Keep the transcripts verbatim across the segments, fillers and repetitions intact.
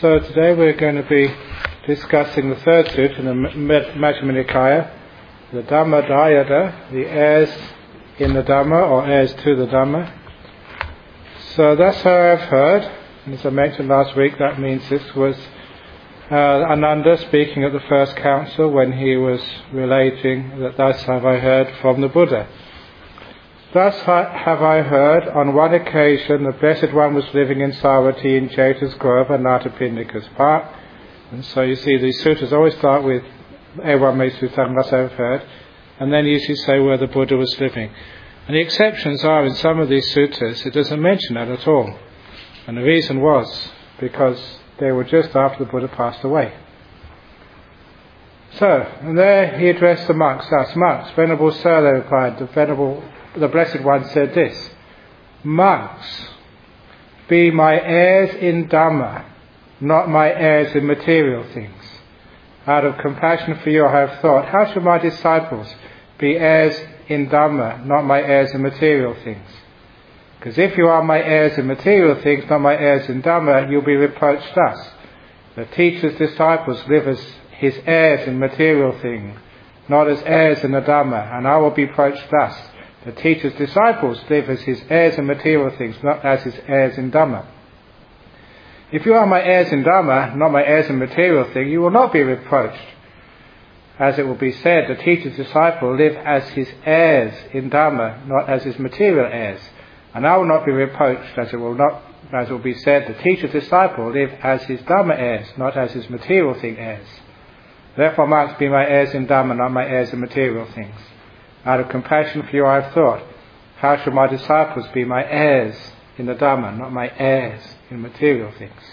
So today we're going to be discussing the third sutta in the Majjhima Nikaya, the Dhamma Dayada, the heirs in the Dhamma or heirs to the Dhamma. So that's how I've heard, and as I mentioned last week, that means this was uh, Ananda speaking at the first council when he was relating that thus have I heard from the Buddha. Thus have I heard, on one occasion the Blessed One was living in Savatthi in Jeta's Grove, Anathapindika's Park. And so you see these sutras always start with Ewa Me Sutang, thus I have heard, and then usually say where the Buddha was living. And the exceptions are in some of these sutras it doesn't mention that at all. And the reason was because they were just after the Buddha passed away. So, and there he addressed the monks, thus, monks, Venerable Sir, they replied, the Venerable The Blessed One said this: monks, be my heirs in Dhamma, not my heirs in material things. Out of compassion for you I have thought, how should my disciples be heirs in Dhamma, not my heirs in material things? Because if you are my heirs in material things, not my heirs in Dhamma, you'll be reproached thus. The teacher's disciples live as his heirs in material things, not as heirs in the Dhamma, and I will be reproached thus. The teacher's disciples live as his heirs in material things, not as his heirs in Dhamma. If you are my heirs in Dhamma, not my heirs in material things, you will not be reproached. As it will be said, the teacher's disciple live as his heirs in Dhamma, not as his material heirs. And I will not be reproached, as it will not, as it will be said, the teacher's disciple live as his Dhamma heirs, not as his material thing heirs. Therefore, monks, be my heirs in Dhamma, not my heirs in material things. Out of compassion for you I have thought, how should my disciples be my heirs in the Dhamma, not my heirs in material things?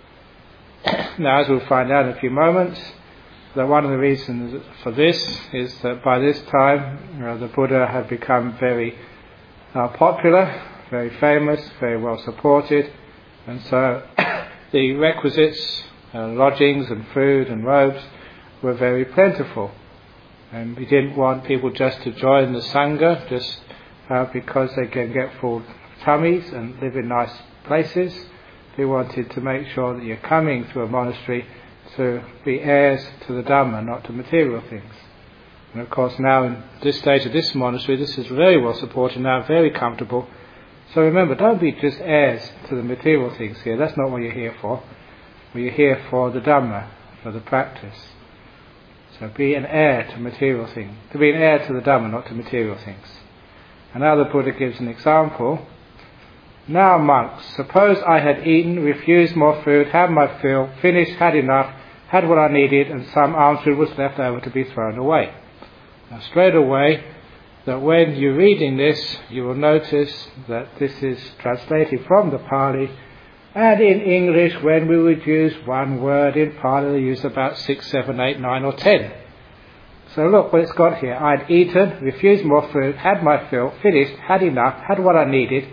Now, as we'll find out in a few moments, that one of the reasons for this is that by this time you know, the Buddha had become very uh, popular, very famous, very well supported, and so the requisites, uh, lodgings and food and robes were very plentiful. And we didn't want people just to join the Sangha just uh, because they can get full tummies and live in nice places. We wanted to make sure that you're coming to a monastery to be heirs to the Dhamma, not to material things. And of course now in this stage of this monastery, this is very well supported now, very comfortable. So remember, don't be just heirs to the material things here. That's not what you're here for. Well, you're here for the Dhamma, for the practice. So be an heir to material things. To be an heir to the Dhamma, not to material things. And now the Buddha gives an example. Now monks, suppose I had eaten, refused more food, had my fill, finished, had enough, had what I needed, and some alms food was left over to be thrown away. Now straight away, that when you're reading this, you will notice that this is translated from the Pali. And in English, when we would use one word, in Pali they use about six, seven, eight, nine or ten. So look what it's got here. I'd eaten, refused more food, had my fill, finished, had enough, had what I needed.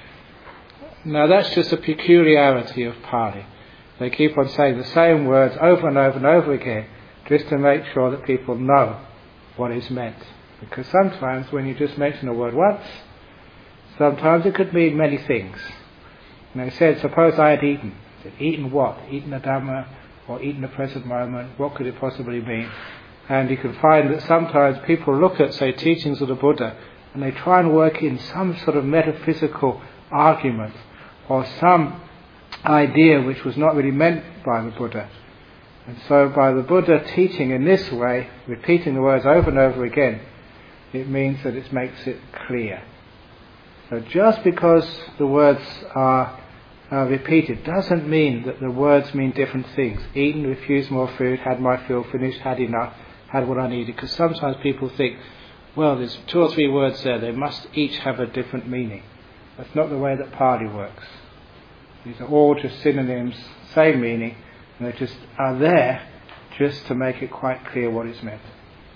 Now that's just a peculiarity of Pali. They keep on saying the same words over and over and over again, just to make sure that people know what is meant. Because sometimes when you just mention a word once, sometimes it could mean many things. And they said, suppose I had eaten. I said, eaten what? Eaten the Dhamma or eaten the present moment? What could it possibly mean? And you can find that sometimes people look at, say, teachings of the Buddha and they try and work in some sort of metaphysical argument or some idea which was not really meant by the Buddha. And so by the Buddha teaching in this way, repeating the words over and over again, it means that it makes it clear. So just because the words are uh, repeated doesn't mean that the words mean different things. Eaten, refused more food, had my fill, finished, had enough, had what I needed. Because sometimes people think, well, there's two or three words there, they must each have a different meaning. That's not the way that Pali works. These are all just synonyms, same meaning, and they just are there just to make it quite clear what is meant.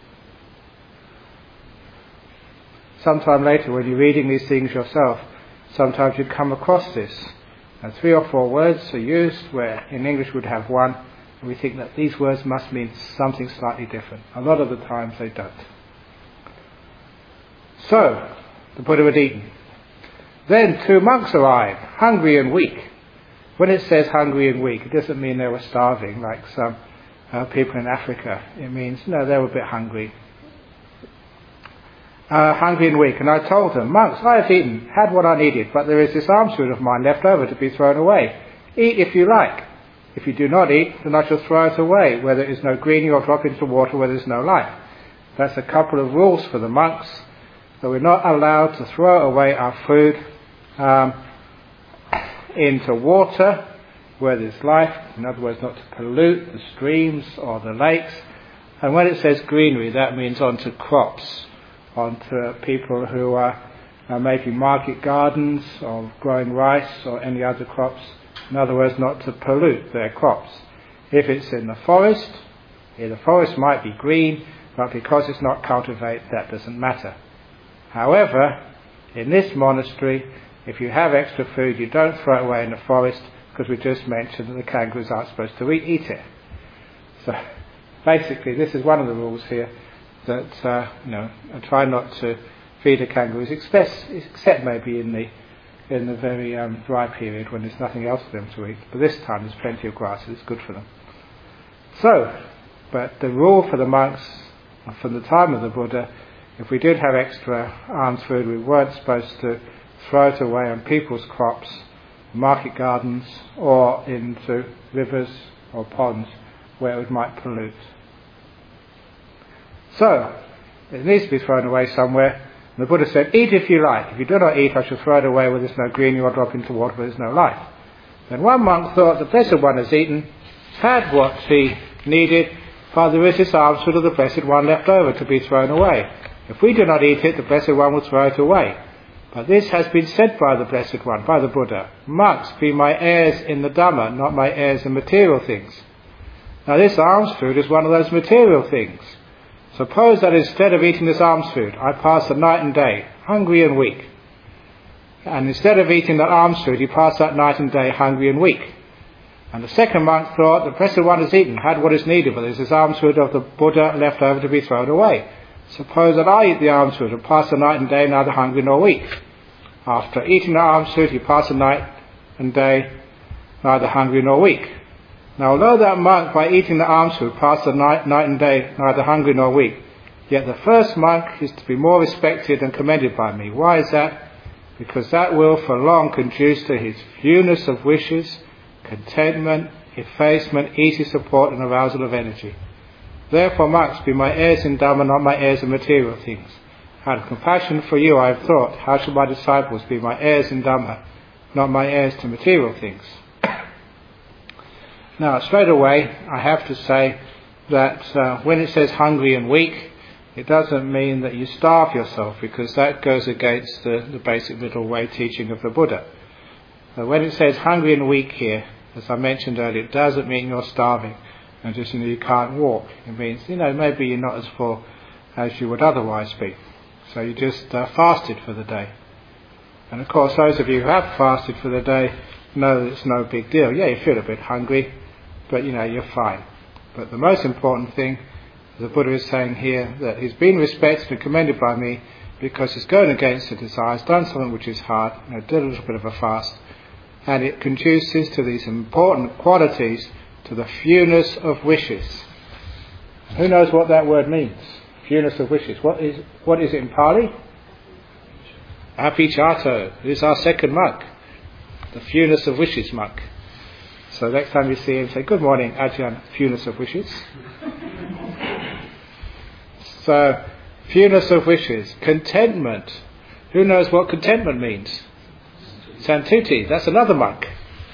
Sometime later, when you're reading these things yourself, sometimes you come across this. And three or four words are used where in English we'd have one, and we think that these words must mean something slightly different. A lot of the times they don't. So, the Buddha had eaten. Then two monks arrived, hungry and weak. when it says hungry and weak, it doesn't mean they were starving like some uh, people in Africa. It means, no, they were a bit hungry. Uh, hungry and weak. And I told them, monks, I have eaten, had what I needed, but there is this alms food of mine left over to be thrown away. Eat if you like. If you do not eat, then I shall throw it away, where there is no greening, or drop into water where there is no life. That's a couple of rules for the monks, that we're not allowed to throw away our food um, into water where there's life, in other words, not to pollute the streams or the lakes. And when it says greenery, that means onto crops, onto people who are, are making market gardens or growing rice or any other crops. In other words, not to pollute their crops. If it's in the forest, yeah, the forest might be green, but because it's not cultivated, that doesn't matter. However, in this monastery, if you have extra food, you don't throw it away in the forest, because we just mentioned that the kangaroos aren't supposed to eat, eat it. So basically, this is one of the rules here, that uh, you know, I try not to feed the kangaroos, except, except maybe in the in the very um, dry period when there's nothing else for them to eat. But this time there's plenty of grass, it's good for them. So, but the rule for the monks from the time of the Buddha, if we did have extra alms food, we weren't supposed to throw it away on people's crops, market gardens, or into rivers or ponds where it might pollute. So, it needs to be thrown away somewhere. And the Buddha said, eat if you like. If you do not eat, I shall throw it away where there's no greening, or drop into water where there's no life. Then one monk thought, the Blessed One has eaten, had what he needed, for there is this alms food of the Blessed One left over to be thrown away. If we do not eat it, the Blessed One will throw it away. But this has been said by the Blessed One, by the Buddha, monks, be my heirs in the Dhamma, not my heirs in material things. Now this alms food is one of those material things. Suppose that instead of eating this alms food, I pass the night and day, hungry and weak. And instead of eating that alms food, you pass that night and day, hungry and weak. And the second monk thought, the Blessed One has eaten, had what is needed, but there is this alms food of the Buddha left over to be thrown away. Suppose that I eat the alms food and pass the night and day neither hungry nor weak. After eating the alms food, he passed the night and day neither hungry nor weak. Now, although that monk, by eating the alms food, passed the night, night and day neither hungry nor weak, yet the first monk is to be more respected and commended by me. Why is that? Because that will for long conduce to his fewness of wishes, contentment, effacement, easy support and arousal of energy. Therefore, monks, be my heirs in Dhamma, not my heirs in material things. Out of compassion for you I have thought, how shall my disciples be my heirs in Dhamma, not my heirs to material things? Now, straight away, I have to say that uh, when it says hungry and weak, it doesn't mean that you starve yourself, because that goes against the, the basic middle way teaching of the Buddha. So when it says hungry and weak here, as I mentioned earlier, it doesn't mean you're starving and just, you know, you can't walk. It means, you know, maybe you're not as full as you would otherwise be. So you just uh, fasted for the day. And of course, those of you who have fasted for the day know that it's no big deal. Yeah, you feel a bit hungry, but you know, you're fine. But the most important thing, the Buddha is saying here, that he's been respected and commended by me because he's going against the desires, done something which is hard, you know, did a little bit of a fast, and it conduces to these important qualities, to the fewness of wishes. And who knows what that word means? Fewness of wishes. What is what is it in Pali? Apichato. This is our second monk, the fewness of wishes monk. So next time you see him, say, good morning, Ajahn, fewness of wishes. So, fewness of wishes. Contentment. Who knows what contentment means? Santuti, that's another monk.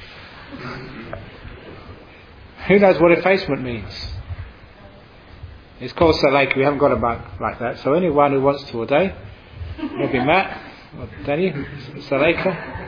Who knows what effacement means? It's called Saleka. We haven't got a monk like that. So anyone who wants to ordain, maybe Matt or Danny, Saleka.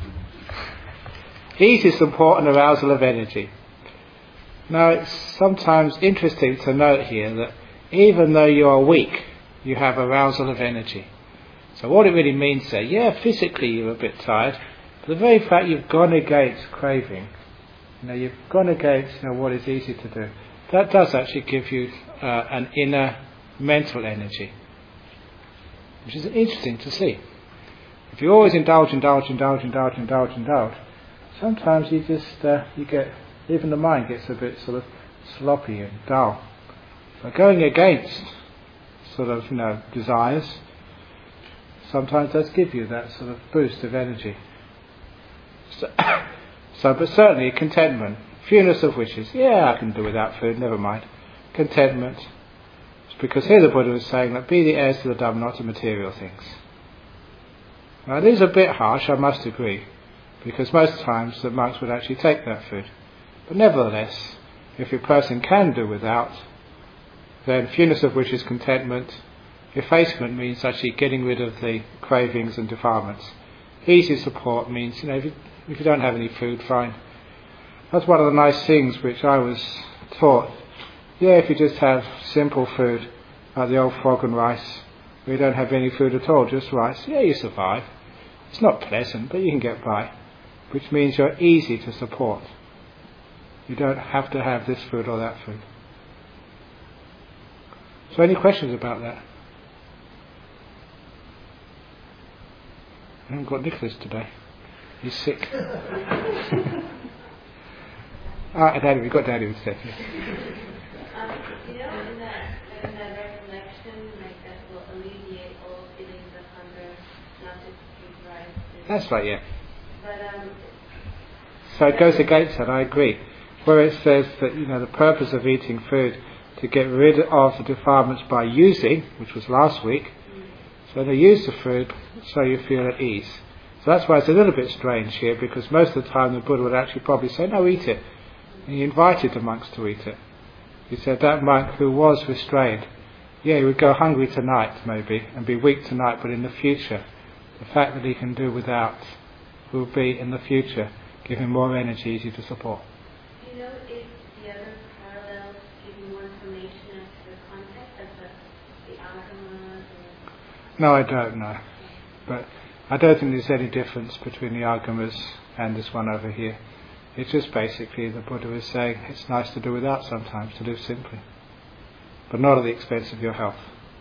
Easy support and arousal of energy. Now, it's sometimes interesting to note here that even though you are weak, you have arousal of energy. So what it really means there, yeah, physically you're a bit tired, but the very fact you've gone against craving, you know, you've gone against, you know, what is easy to do, that does actually give you uh, an inner mental energy, which is interesting to see. If you always indulge, indulge, indulge, indulge, indulge, indulge, sometimes you just, uh, you get, even the mind gets a bit sort of sloppy and dull. So going against sort of, you know, desires, sometimes does give you that sort of boost of energy. So, so but certainly contentment, fewness of wishes. Yeah, I can do without food, never mind. Contentment. It's because here the Buddha was saying that be the heirs to the Dhamma, not to material things. Now it is a bit harsh, I must agree, because most times the monks would actually take that food. But nevertheless, if a person can do without, then fewness of wishes, contentment. Effacement means actually getting rid of the cravings and defilements. Easy support means, you know, if you, if you don't have any food, fine. That's one of the nice things which I was taught. Yeah, if you just have simple food, like the old frog and rice, where you don't have any food at all, just rice, yeah, you survive. It's not pleasant, but you can get by, which means you're easy to support. You don't have to have this food or that food. So any questions about that? I haven't got Nicholas today. He's sick. ah, Daddy, we've got Daddy instead. Um, you know, in that, in that recollection, like that will alleviate all feelings of hunger, not just keep rice. That's right, yeah. But, um, so it goes against that, I agree. Where it says that, you know, the purpose of eating food to get rid of the defilements by using, which was last week. Mm-hmm. So they use the food so you feel at ease. So that's why it's a little bit strange here, because most of the time the Buddha would actually probably say, no, eat it. And he invited the monks to eat it. He said that monk who was restrained, yeah, he would go hungry tonight maybe and be weak tonight, but in the future, the fact that he can do without will be in the future, give him more energy, easy to support. Do you know if the other parallels give you more information as to the context of the, the agamas? No, I don't know. But I don't think there's any difference between the agamas and this one over here. It's just basically the Buddha is saying it's nice to do without sometimes, to live simply, but not at the expense of your health.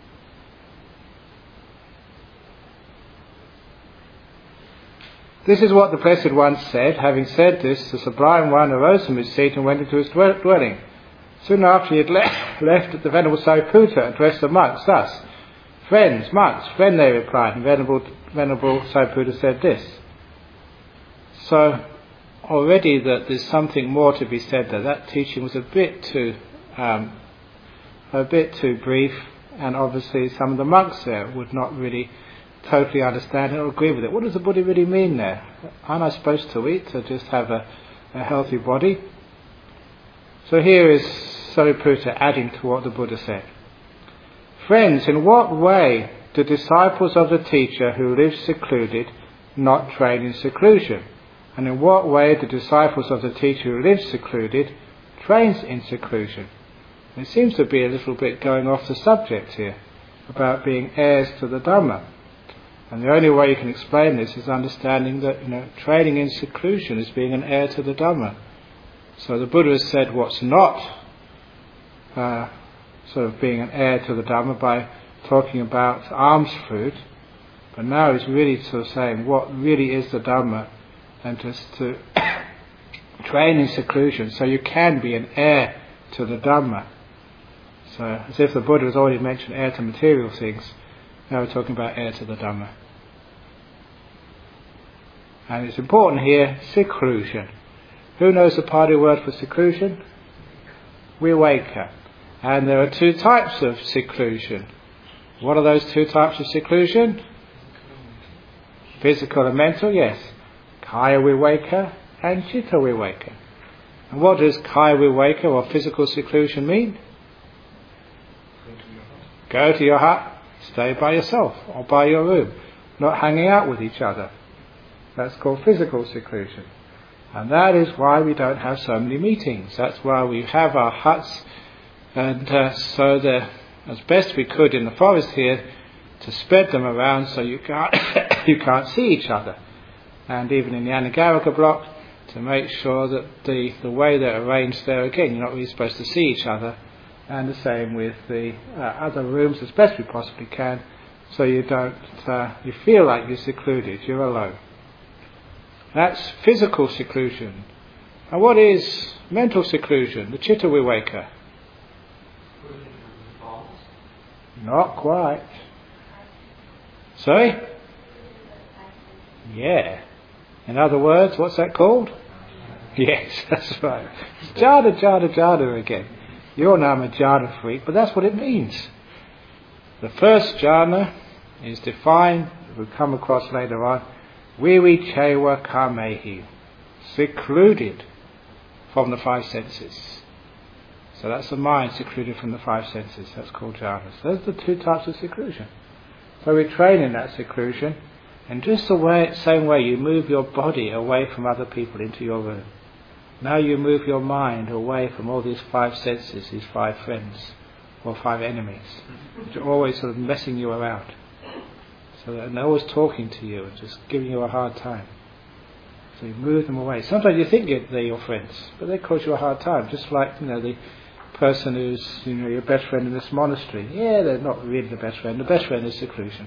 This is what the Blessed One said. Having said this, the Sublime One arose from his seat and went into his dwelling. Soon after he had le- left, the Venerable Sariputta addressed the monks thus: "Friends, monks, friend," they replied, and Venerable, Venerable Sariputta said this. So, already that there's something more to be said there. That teaching was a bit too, um, a bit too brief, and obviously some of the monks there would not really totally understand it or agree with it. What does the Buddha really mean there? Aren't I supposed to eat to just have a, a healthy body? So here is Sariputta adding to what the Buddha said. Friends, in what way do disciples of the teacher who live secluded not train in seclusion? And in what way do disciples of the teacher who lives secluded trains in seclusion? It seems to be a little bit going off the subject here about being heirs to the Dhamma. And the only way you can explain this is understanding that, you know, training in seclusion is being an heir to the Dhamma. So the Buddha has said what's not uh, sort of being an heir to the Dhamma by talking about alms food, but now he's really sort of saying what really is the Dhamma, and just to train in seclusion so you can be an heir to the Dhamma. So as if the Buddha has already mentioned heir to material things, now we're talking about heir to the Dhamma. And it's important here, seclusion. Who knows the Pali word for seclusion? Viveka. And there are two types of seclusion. What are those two types of seclusion? Physical and mental, yes. Kaya Viveka and Chitta Viveka. And what does Kaya Viveka or physical seclusion mean? Go to your hut, stay by yourself or by your room, not hanging out with each other. That's called physical seclusion. And that is why we don't have so many meetings. That's why we have our huts, and uh, so that as best we could in the forest here, to spread them around so you can't you can't see each other. And even in the Anagarika block, to make sure that the, the way they're arranged there, again, you're not really supposed to see each other. And the same with the uh, other rooms as best we possibly can, so you don't, uh, you feel like you're secluded, you're alone. That's physical seclusion. And what is mental seclusion? The chitta viveka. Not quite. Sorry? Yeah. In other words, what's that called? Yes, that's right. It's jhana, jhana, jhana again. You all know I'm a jhana freak, but that's what it means. The first jhana is defined, we'll come across later on, vivichewa kamehi, secluded from the five senses. So that's the mind secluded from the five senses. That's called jhana. So those are the two types of seclusion. So we train in that seclusion, and just the way, same way you move your body away from other people into your room. Now you move your mind away from all these five senses, these five friends, or five enemies, which are always sort of messing you around. So that they're always talking to you and just giving you a hard time. So you move them away. Sometimes you think they're your friends, but they cause you a hard time. Just like, you know, the person who's, you know, your best friend in this monastery. Yeah, they're not really the best friend. The best friend is seclusion.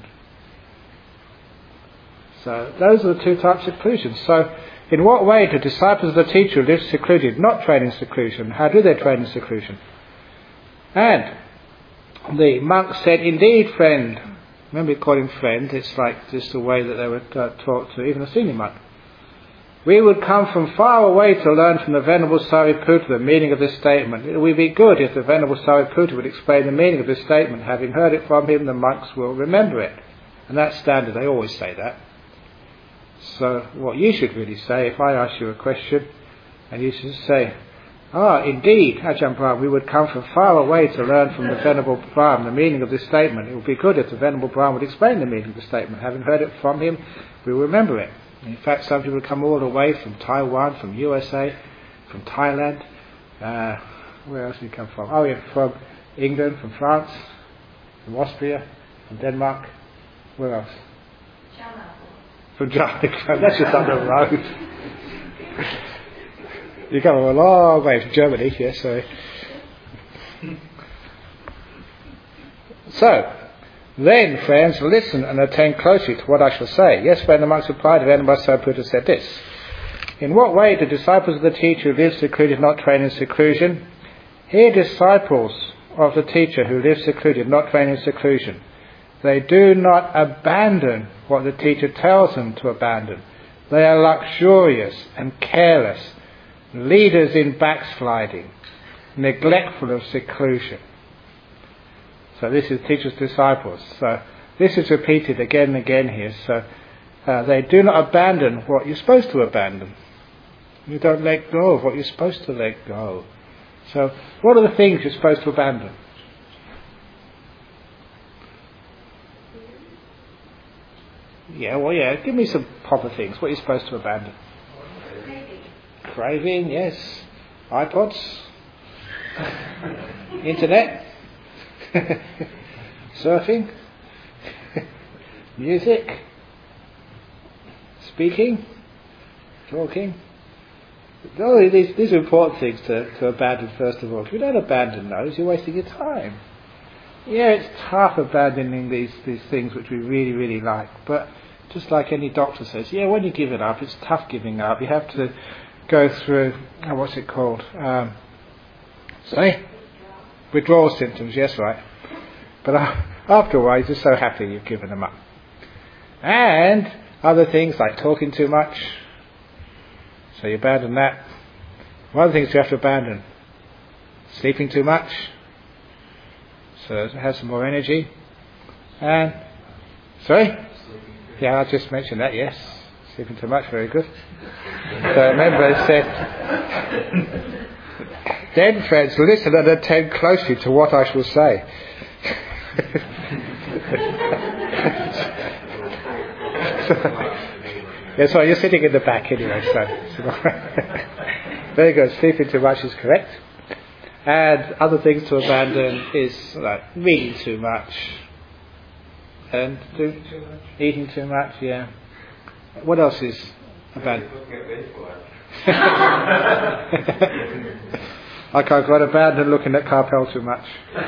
So those are the two types of seclusion. So in what way do disciples of the teacher live secluded, not train in seclusion? How do they train in seclusion? And the monk said, indeed, friend. Remember, we call him friend. It's like just the way that they would uh, talk to even a senior monk. We would come from far away to learn from the Venerable Sariputta the meaning of this statement. It would be good if the Venerable Sariputta would explain the meaning of this statement. Having heard it from him, the monks will remember it. And that's standard. They always say that. So what you should really say, if I ask you a question, and you should say, ah, indeed, Ajahn Brahm, we would come from far away to learn from the Venerable Brahm the meaning of this statement. It would be good if the Venerable Brahm would explain the meaning of the statement. Having heard it from him, we will remember it. In fact, some people come all the way from Taiwan, from U S A, from Thailand. Uh, where else do you come from? Oh, yeah, from England, from France, from Austria, from Denmark. Where else? China. From China. That's just up the road. You come a long way from Germany, yes. So, so then, friends, listen and attend closely to what I shall say. Yes, friend, the monks replied, the Venerable Sariputta said this. In what way do disciples of the teacher who live secluded not train in seclusion? Here, disciples of the teacher who live secluded not train in seclusion. They do not abandon what the teacher tells them to abandon. They are luxurious and careless, leaders in backsliding, neglectful of seclusion. So this is teacher's disciples. So this is repeated again and again here. So uh, they do not abandon what you're supposed to abandon. You don't let go of what you're supposed to let go. So what are the things you're supposed to abandon? Yeah, well, yeah. Give me some proper things. What are you supposed to abandon? Craving. Craving, yes. iPods. Internet. Surfing. Music. Speaking. Talking. Oh, these, these are important things to, to abandon first of all. If you don't abandon those, you're wasting your time. Yeah, it's tough abandoning these, these things which we really, really like. But just like any doctor says, yeah, when you give it up, it's tough giving up. You have to go through, oh, what's it called? Um, sorry? Withdrawal symptoms, yes, right. But uh, after a while, you're just so happy you've given them up. And other things like talking too much. So you abandon that. One of the things you have to abandon. Sleeping too much. So have some more energy. And, sorry? Yeah, I just mentioned that, yes. Sleeping too much, very good. So remember it said, then friends, listen and attend closely to what I shall say. Yeah, sorry, you're sitting in the back anyway, so. Very good, sleeping too much is correct. And other things to abandon is like reading too much and do, eating too much, yeah. What else is abandoned? I can't go to abandon looking at Carpel too much.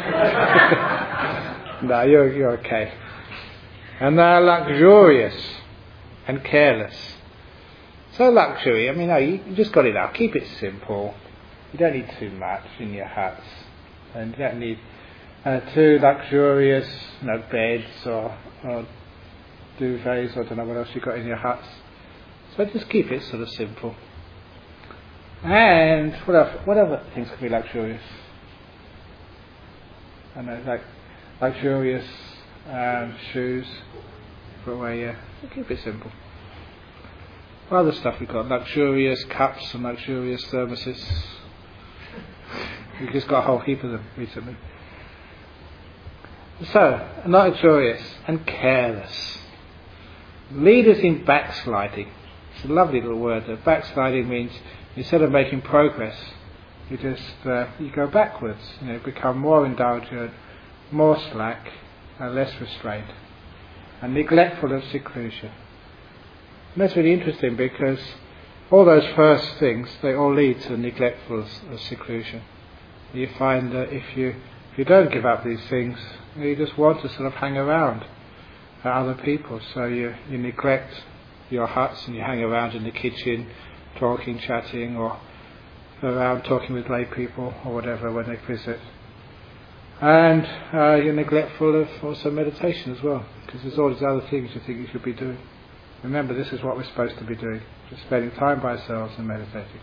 No, you're you're okay. And they're luxurious and careless. So luxury, I mean, no, you you just got it out. Keep it simple. You don't need too much in your huts. And you don't need uh, too luxurious, you know, beds or, or duvets, or I don't know what else you've got in your huts. So just keep it sort of simple. And what other, what other things can be luxurious? I know, like luxurious um, shoes. Put away, yeah. So keep it simple. Other stuff we've got, luxurious cups and luxurious thermoses. We've just got a whole heap of them recently. So, not luxurious and careless. Leaders in backsliding. It's a lovely little word. That backsliding means instead of making progress, you just uh, you go backwards. You know, become more indulgent, more slack, and less restrained, and neglectful of seclusion. And that's really interesting because all those first things, they all lead to neglectfulness of seclusion. You find that if you if you don't give up these things, you just want to sort of hang around other people. So you, you neglect your huts and you hang around in the kitchen, talking, chatting, or around talking with lay people or whatever when they visit. And uh, you're neglectful of also meditation as well, because there's all these other things you think you should be doing. Remember, this is what we're supposed to be doing, just spending time by ourselves and meditating.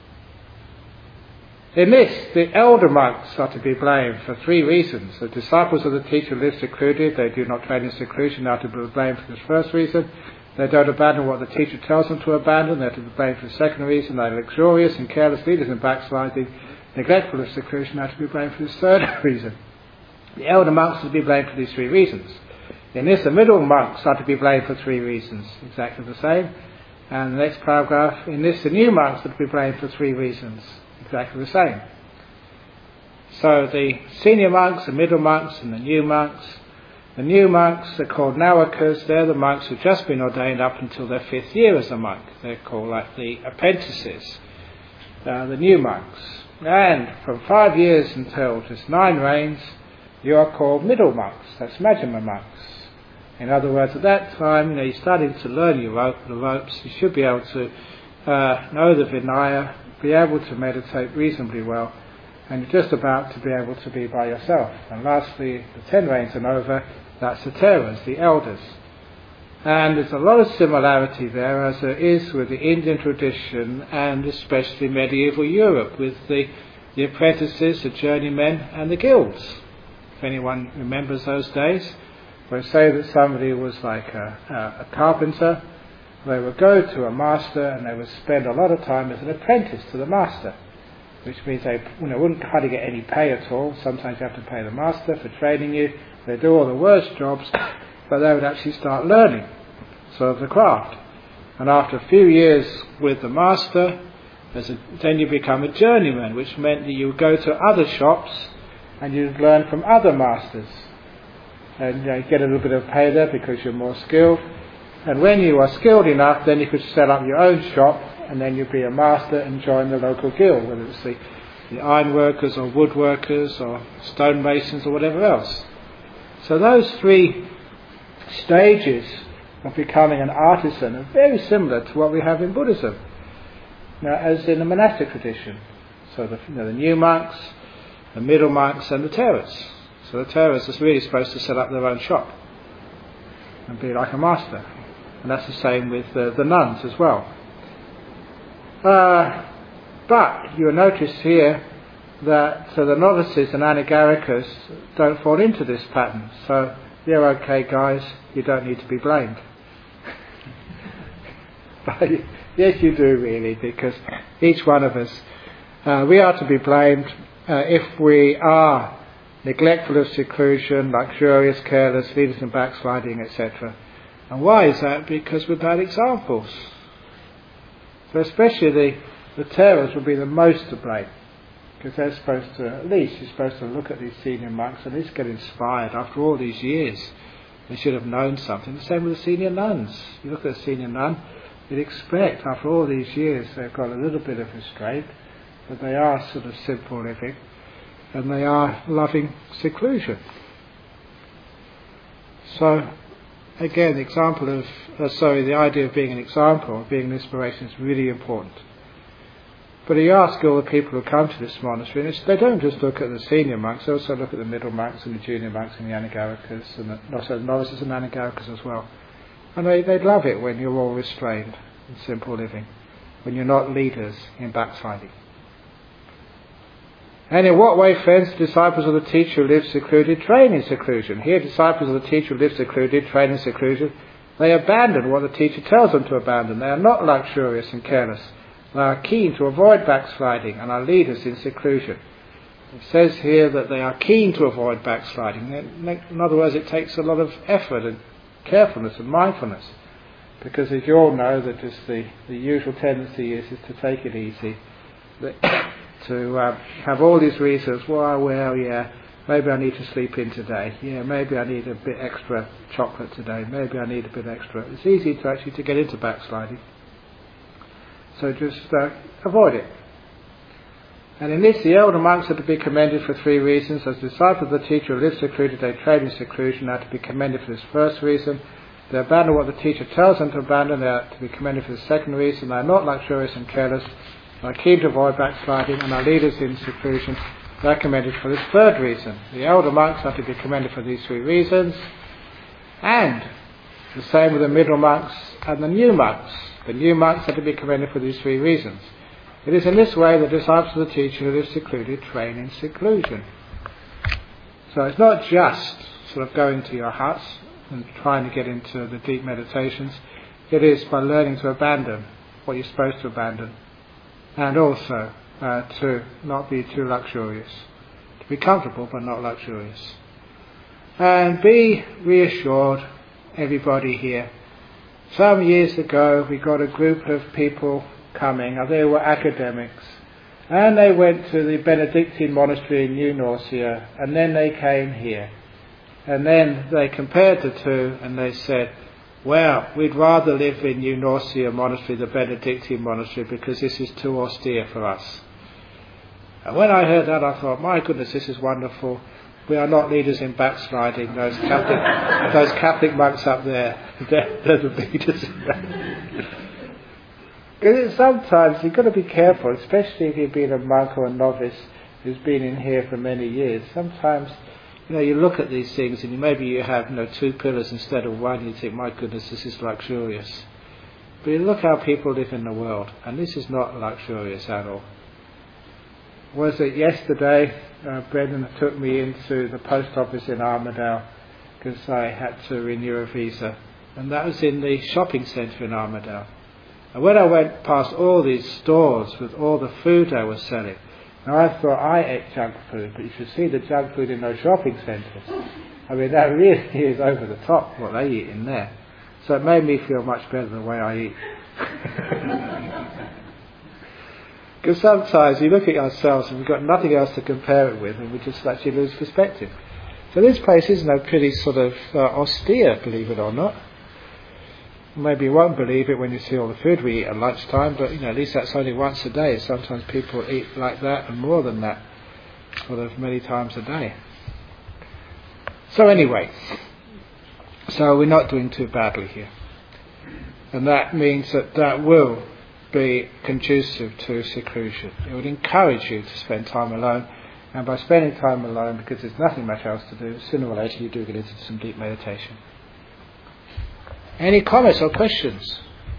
In this, the elder monks are to be blamed for three reasons. The disciples of the teacher live secluded, they do not train in seclusion, they are to be blamed for this first reason. They don't abandon what the teacher tells them to abandon, they are to be blamed for the second reason. They are luxurious and careless leaders in backsliding, neglectful of seclusion, they are to be blamed for this third reason. The elder monks are to be blamed for these three reasons. In this, the middle monks are to be blamed for three reasons, exactly the same. And the next paragraph, in this, the new monks are to be blamed for three reasons, exactly the same. So the senior monks, the middle monks, and the new monks. The new monks are called Nawakas. They're the monks who've just been ordained up until their fifth year as a monk. They're called like the apprentices, uh, the new monks. And from five years until just nine reigns, you are called middle monks. That's Majjhima monks. In other words, at that time, you know, you're starting to learn your rope, the ropes. You should be able to uh, know the Vinaya, be able to meditate reasonably well, and you're just about to be able to be by yourself. And lastly, the ten reigns and over, that's the Teras, the elders. And there's a lot of similarity there, as there is with the Indian tradition and especially medieval Europe, with the, the apprentices, the journeymen, and the guilds. If anyone remembers those days, where say that somebody was like a, a, a carpenter, they would go to a master and they would spend a lot of time as an apprentice to the master, which means they you know, wouldn't hardly get any pay at all. Sometimes you have to pay the master for training you. They do all the worst jobs, but they would actually start learning sort of the craft. And after a few years with the master, as a, then you become a journeyman, which meant that you would go to other shops and you'd learn from other masters. And you know, get a little bit of pay there because you're more skilled. And when you are skilled enough, then you could set up your own shop, and then you'd be a master and join the local guild, whether it's the, the ironworkers or woodworkers or stonemasons or whatever else. So those three stages of becoming an artisan are very similar to what we have in Buddhism, now, as in the monastic tradition. So the, you know, the new monks, the middle monks, and the Teras. So the Teras is really supposed to set up their own shop and be like a master. And that's the same with uh, the nuns as well. Uh, but you'll notice here that uh, the novices and anagarikas don't fall into this pattern. So you're okay, guys, you don't need to be blamed. But yes, you do really, because each one of us, uh, we are to be blamed uh, if we are neglectful of seclusion, luxurious, careless, leaders in backsliding, et cetera. And why is that? Because we're bad examples. So especially the, the Teras will be the most to blame, because they're supposed to, at least you're supposed to look at these senior monks and at least get inspired. After all these years, they should have known something. The same with the senior nuns. You look at a senior nun, you'd expect after all these years they've got a little bit of restraint, but they are sort of simple living, and they are loving seclusion. So again, the example of, uh, sorry, the idea of being an example, of being an inspiration is really important. But you ask all the people who come to this monastery, and they don't just look at the senior monks, they also look at the middle monks and the junior monks and the anagarikas, and the, also the novices and anagarikas as well. And they, they'd love it when you're all restrained in simple living, when you're not leaders in backsliding. And in what way, friends, disciples of the teacher who live secluded train in seclusion? Here, disciples of the teacher who live secluded train in seclusion. They abandon what the teacher tells them to abandon. They are not luxurious and careless. They are keen to avoid backsliding and are leaders in seclusion. It says here that they are keen to avoid backsliding. In other words, it takes a lot of effort and carefulness and mindfulness. Because as you all know, that just the, the usual tendency is, is to take it easy. to um, have all these reasons, well, well, yeah, maybe I need to sleep in today. Yeah, maybe I need a bit extra chocolate today. Maybe I need a bit extra. It's easy to actually to get into backsliding. So just uh, avoid it. And in this, the elder monks are to be commended for three reasons. As disciples of the teacher who live secluded, they train in seclusion, are to be commended for this first reason. They abandon what the teacher tells them to abandon. They are to be commended for the second reason. They are not luxurious and careless. They are keen to avoid backsliding and are leaders in seclusion. They are commended for this third reason. The elder monks are to be commended for these three reasons. And the same with the middle monks and the new monks. The new monks are to be commended for these three reasons. It is in this way the disciples of the teacher who live secluded train in seclusion. So it's not just sort of going to your huts and trying to get into the deep meditations. It is by learning to abandon what you're supposed to abandon, and also uh, to not be too luxurious. To be comfortable but not luxurious. And be reassured, everybody here. Some years ago we got a group of people coming, and they were academics, and they went to the Benedictine monastery in New Norcia, and then they came here. And then they compared the two, and they said, well, we'd rather live in New Norcia monastery, the Benedictine monastery, because this is too austere for us. And when I heard that, I thought, my goodness, this is wonderful. We are not leaders in backsliding. Those Catholic, those Catholic monks up there, they're, they're the leaders in that. Because sometimes you've got to be careful, especially if you've been a monk or a novice who's been in here for many years. Sometimes, you know, you look at these things and maybe you have, you know, two pillars instead of one. You think, my goodness, this is luxurious. But you look how people live in the world, and this is not luxurious at all. Was it yesterday? Uh, Brendan took me into the post office in Armadale because I had to renew a visa, and that was in the shopping centre in Armadale. And when I went past all these stores with all the food they were selling, now I thought I ate junk food, but you should see the junk food in those shopping centres. I mean, that really is over the top what they eat in there. So it made me feel much better the way I eat. Because sometimes we look at ourselves and we've got nothing else to compare it with, and we just actually lose perspective. So this place is no pretty sort of uh, austere, believe it or not. Maybe you won't believe it when you see all the food we eat at lunchtime, but you know, at least that's only once a day. Sometimes people eat like that and more than that, sort of many times a day. So anyway, so we're not doing too badly here. And that means that that will be conducive to seclusion. It would encourage you to spend time alone, and by spending time alone, because there's nothing much else to do, sooner or later you do get into some deep meditation. Any comments or questions?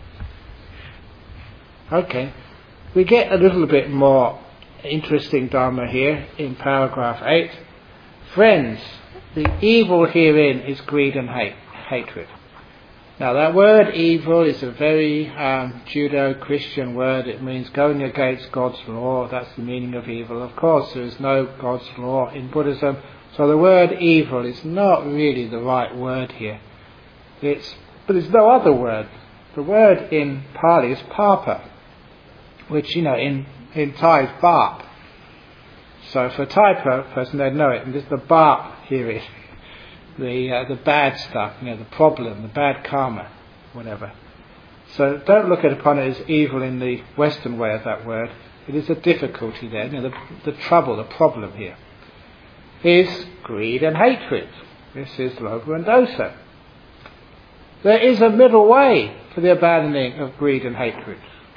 Okay. We get a little bit more interesting Dharma here in paragraph eight. Friends, the evil herein is greed and hate, hatred. Now that word evil is a very um, Judeo-Christian word. It means going against God's law. That's the meaning of evil. Of course, there is no God's law in Buddhism, so the word evil is not really the right word here. It's But there's no other word. The word in Pali is papa, which, you know, in, in Thai is barp. So for a Thai person, they'd know it. And this, the barp here is the uh, the bad stuff, you know, the problem, the bad karma, whatever. So don't look at upon it as evil in the Western way of that word. It is a difficulty there. You know, the, the trouble, the problem here is greed and hatred. This is lobha and dosa. There is a middle way for the abandoning of greed and hatred.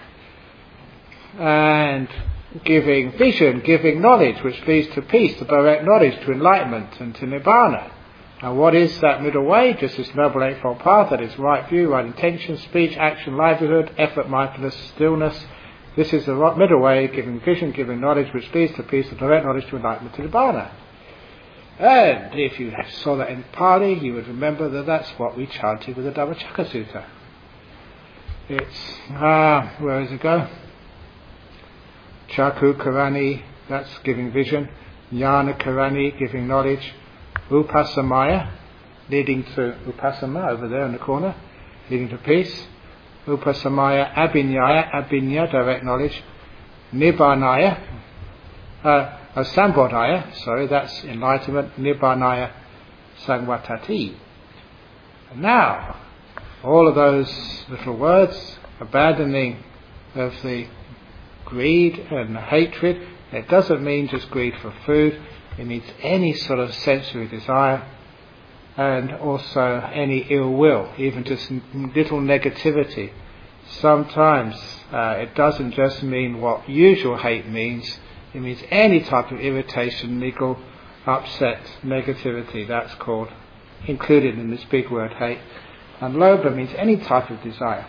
And giving vision, giving knowledge, which leads to peace, to direct knowledge, to enlightenment, and to nibbana. And what is that middle way? Just this noble eightfold path, that is right view, right intention, speech, action, livelihood, effort, mindfulness, stillness. This is the middle way, giving vision, giving knowledge, which leads to peace, to direct knowledge, to enlightenment, to nibbana. And if you saw that in Pali, you would remember that that's what we chanted with the Dhammacakka Sutta. It's, ah, uh, where does it go? Chakku Karani, that's giving vision. Jnana Karani, giving knowledge. Upasamaya, leading to Upasama over there in the corner, leading to peace. Upasamaya Abhinyaya, Abhinya, direct knowledge. Nibbanaya, uh, uh, Sambodhaya, sorry, that's enlightenment. Nibbanaya Sangvatati. And now, all of those little words, abandoning of the greed and hatred, it doesn't mean just greed for food, it means any sort of sensory desire, and also any ill will, even just little negativity. Sometimes uh, it doesn't just mean what usual hate means, it means any type of irritation, niggle, upset, negativity, that's called, included in this big word hate. And lobha means any type of desire.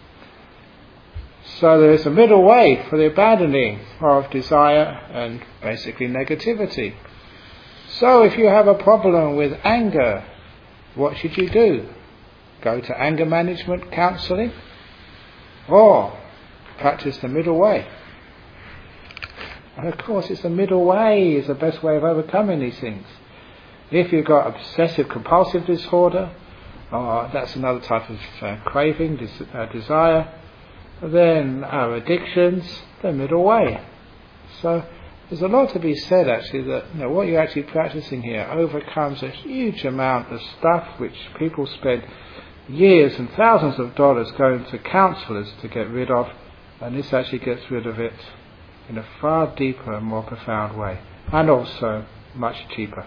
So there is a middle way for the abandoning of desire and basically negativity. So if you have a problem with anger, what should you do? Go to anger management counselling, or practice the middle way. And of course it's the middle way is the best way of overcoming these things. If you've got obsessive compulsive disorder, or that's another type of uh, craving, des- uh, desire, then our addictions, the middle way. So there's a lot to be said actually that, you know, what you're actually practicing here overcomes a huge amount of stuff which people spend years and thousands of dollars going to counsellors to get rid of, and this actually gets rid of it in a far deeper and more profound way, and also much cheaper.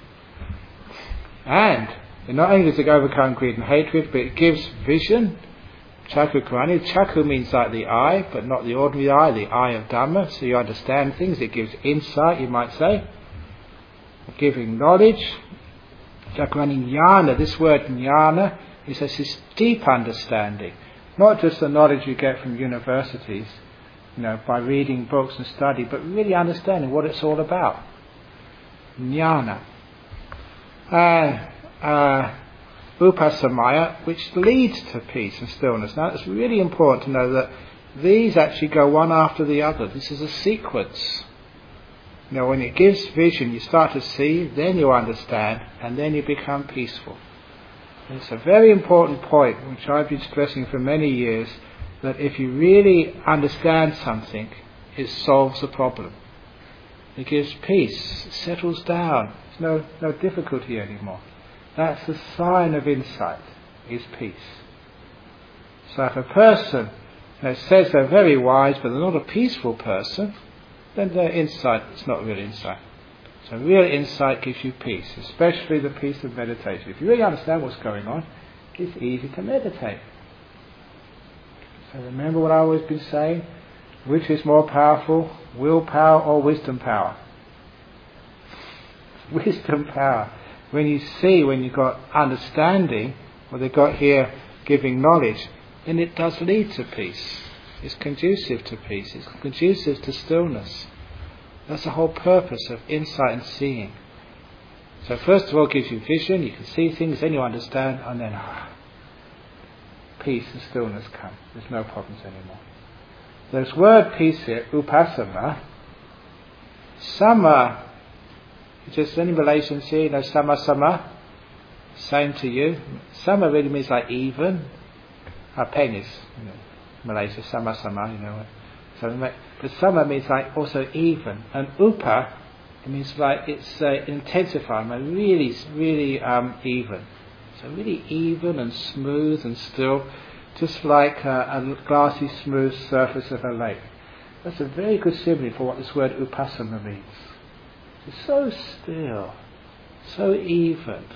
And not only does it overcome greed and hatred, but it gives vision. Chakku Karani. Chakku means like the eye, but not the ordinary eye, the eye of Dhamma, so you understand things. It gives insight, you might say. Giving knowledge. Chakku Karani Jnana. This word Jnana is this deep understanding. Not just the knowledge you get from universities, you know, by reading books and study, but really understanding what it's all about. Jnana. Uh, uh, Upasamaya, which leads to peace and stillness. Now it's really important to know that these actually go one after the other. This is a sequence. You know, when it gives vision, you start to see, then you understand, and then you become peaceful. And it's a very important point, which I've been stressing for many years, that if you really understand something, it solves the problem. It gives peace, it settles down, there's no, no difficulty anymore. That's the sign of insight, is peace. So if a person, you know, says they're very wise but they're not a peaceful person, then their insight is not real insight. So real insight gives you peace, especially the peace of meditation. If you really understand what's going on, it's easy to meditate. So remember what I've always been saying? Which is more powerful, willpower or wisdom power? Wisdom power. When you see, when you've got understanding, what they've got here, giving knowledge, then it does lead to peace. It's conducive to peace. It's conducive to stillness. That's the whole purpose of insight and seeing. So first of all, it gives you vision, you can see things, then you understand, and then ah, peace and stillness come. There's no problems anymore. This word peace here, upasama, sama, just any relations here, you know, sama sama, same to you. Sama really means like even. Our pen is, you know, Malaysia, sama sama, you know. So, but sama means like also even. And upa, it means like it's uh, intensifying, like really, really um, even. So really even and smooth and still, just like a, a glassy smooth surface of a lake. That's a very good simile for what this word upasama means. It's so still, so even,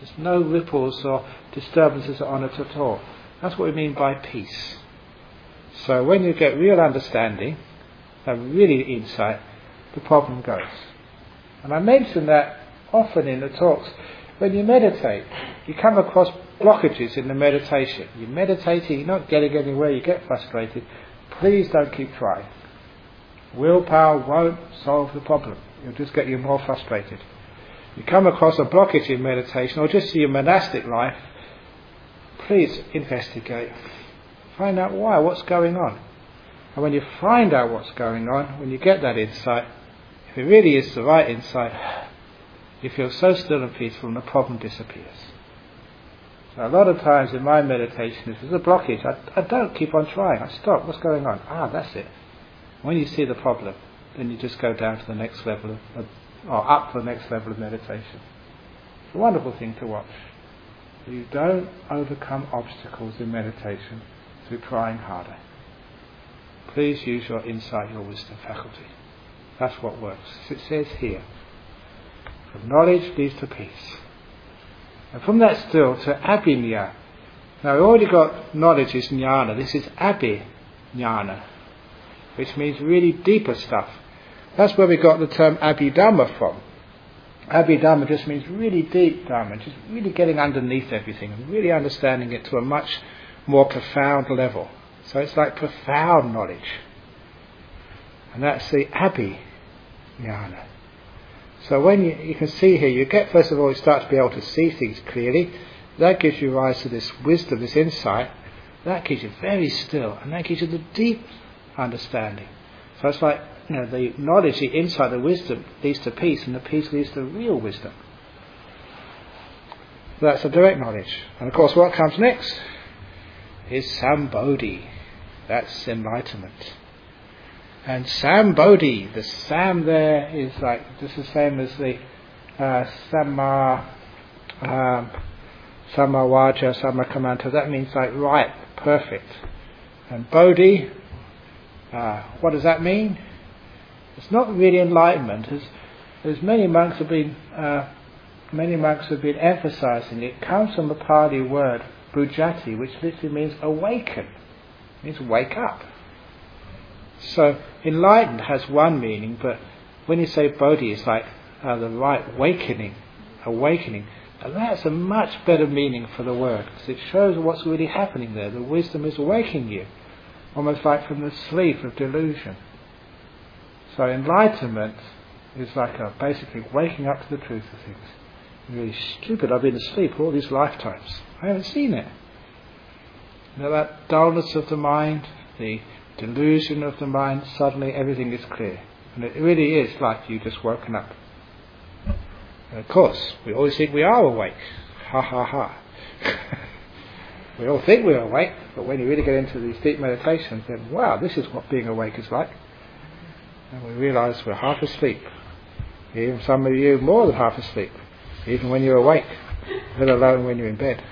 There's no ripples or disturbances on it at all. That's what we mean by peace. So when you get real understanding, and really insight, the problem goes. And I mention that often in the talks. When you meditate, you come across blockages in the meditation. You're meditating, you're not getting anywhere, you get frustrated. Please don't keep trying. Willpower won't solve the problem. It'll just get you more frustrated. You come across a blockage in meditation, or just in your monastic life, please investigate. Find out why, what's going on. And when you find out what's going on, when you get that insight, if it really is the right insight, you feel so still and peaceful and the problem disappears. So a lot of times in my meditation, if there's a blockage, I, I don't keep on trying. I stop. What's going on? Ah, that's it. When you see the problem, then you just go down to the next level of, of or up to the next level of meditation. It's a wonderful thing to watch. You don't overcome obstacles in meditation through trying harder. Please use your insight, your wisdom faculty. That's what works. It says here, from knowledge leads to peace. And from that still to abhinya. Now we've already got knowledge is jnana. This is abhinyana, which means really deeper stuff. That's where we got the term abhidhamma from. Abhidhamma just means really deep dhamma, just really getting underneath everything and really understanding it to a much more profound level. So it's like profound knowledge. And that's the abhinyana. So when you, you can see here, you get, first of all, you start to be able to see things clearly. That gives you rise to this wisdom, this insight. That keeps you very still, and that gives you the deep understanding. So it's like, you know, the knowledge, the insight, the wisdom leads to peace, and the peace leads to real wisdom. So that's a direct knowledge. And of course, what comes next is Sambodhi. That's enlightenment. And Sambodhi, the Sam there is like just the same as the uh, Samma um, Samma Vaca, Samma Kamanta. That means like right, perfect. And Bodhi, uh, what does that mean? It's not really enlightenment. As, as many monks have been uh, many monks have been emphasizing, it comes from the Pali word Bujati, which literally means awaken. It means wake up. So enlightened has one meaning, but when you say Bodhi, it's like uh, the right awakening, awakening. And that's a much better meaning for the word, because it shows what's really happening there. The wisdom is awakening you, almost like from the sleep of delusion. So enlightenment is like a, basically waking up to the truth of things. I'm really stupid, I've been asleep all these lifetimes. I haven't seen it. You know, that dullness of the mind, the delusion of the mind, suddenly everything is clear. And it really is like you've just woken up. And of course, we always think we are awake. Ha ha ha. We all think we're awake, but when you really get into these deep meditations, then wow, this is what being awake is like. And we realise we're half asleep. Even some of you more than half asleep, even when you're awake, let alone when you're in bed.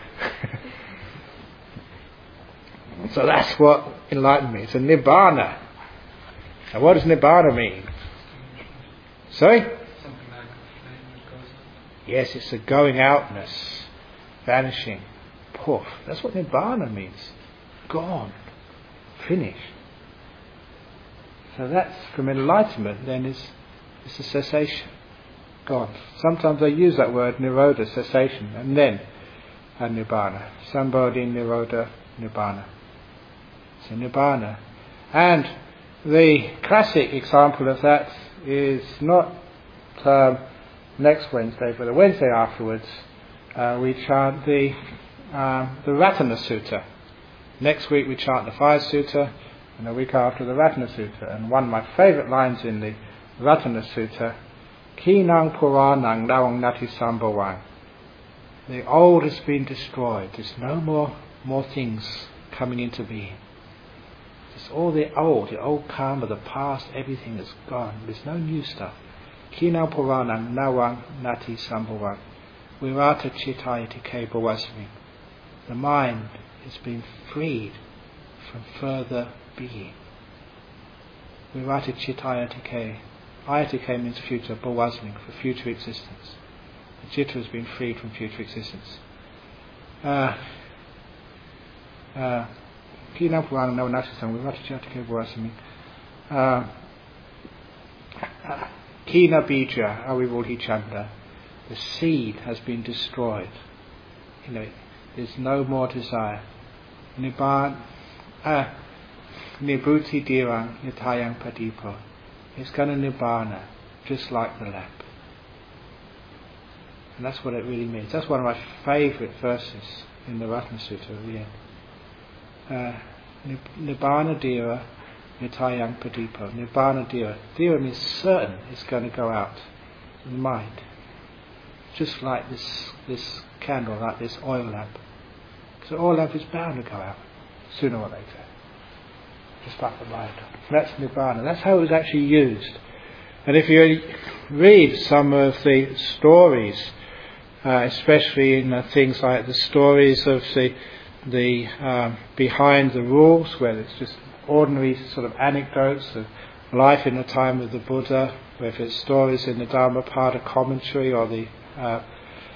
So that's what enlightenment means. It's a nibbana. Now what does nibbana mean? Sorry? Something like flame that goes out. Yes, it's a going outness, vanishing, poof. That's what nibbana means. Gone, finished. So that's from enlightenment then is it's a cessation. Gone. Sometimes they use that word nirodha, cessation, and then a nibbana. Sambodhi, nirodha, nibbana. So nibbana. And the classic example of that is not um, next Wednesday, but the Wednesday afterwards. Uh, we chant the um, the Ratana Sutta. Next week we chant the Fire Sutta, and the week after the Ratana Sutta. And one of my favourite lines in the Ratana Sutta, Kinang Puranang Nawang Nati Sambhawang. The old has been destroyed. There's no more more things coming into being. It's all the old, the old karma, the past, everything is gone. There's no new stuff. Kinang Puranang Nawang Nati Sambhawang. Virata Chittayati Ke Bhavasmi. The mind has been freed from further being. Virata Chittayati Ke. Ayati Ke means future, Bhavasmi, for future existence. Citta has been freed from future existence. Uh, uh, Kina Purana no Nashisam, Vivachachatake Vasami. Kina Bija, Avivulhi Chanda. The seed has been destroyed. You know, there's no more desire. Nibbana, uh, Nibhuti Dirang Yatayang Padipo. It's going to Nibbana, just like the lamp. And that's what it really means. That's one of my favourite verses in the Ratna Sutta at the end. Uh, Nibbana Dira Yatayang Padipo. Nibbana Dira. Dira means certain it's going to go out in the mind. Just like this this candle, like this oil lamp. So oil lamp is bound to go out sooner or later. Just like the mind. That's Nibbana. That's how it was actually used. And if you read some of the stories, uh, especially in uh, things like the stories of the the um, behind the rules, where it's just ordinary sort of anecdotes of life in the time of the Buddha, whether it's stories in the Dhammapada commentary or the uh,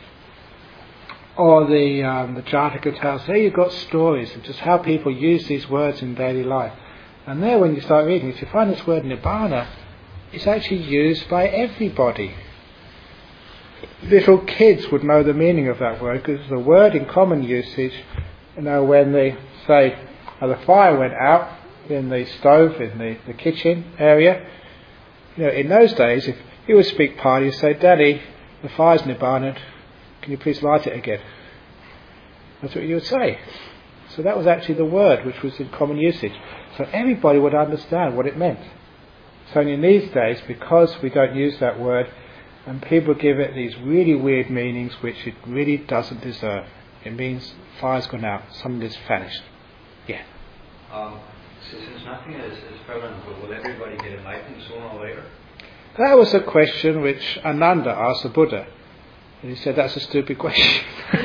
or the um, the Jataka tales. There you've got stories of just how people use these words in daily life. And there, when you start reading, if you find this word Nibbana, it's actually used by everybody. Little kids would know the meaning of that word, because the word in common usage, you know, when they say, oh, the fire went out in the stove in the, the kitchen area, you know, in those days, if you would speak Pali, you say, Daddy, the fire's Nibbana, can you please light it again? That's what you would say. So that was actually the word which was in common usage. So everybody would understand what it meant. So in these days, because we don't use that word, and people give it these really weird meanings which it really doesn't deserve. It means fire's gone out, something is vanished. Yeah. Um, so since nothing is, is prevalent, will everybody get enlightened sooner or later? That was a question which Ananda asked the Buddha. And he said, that's a stupid question.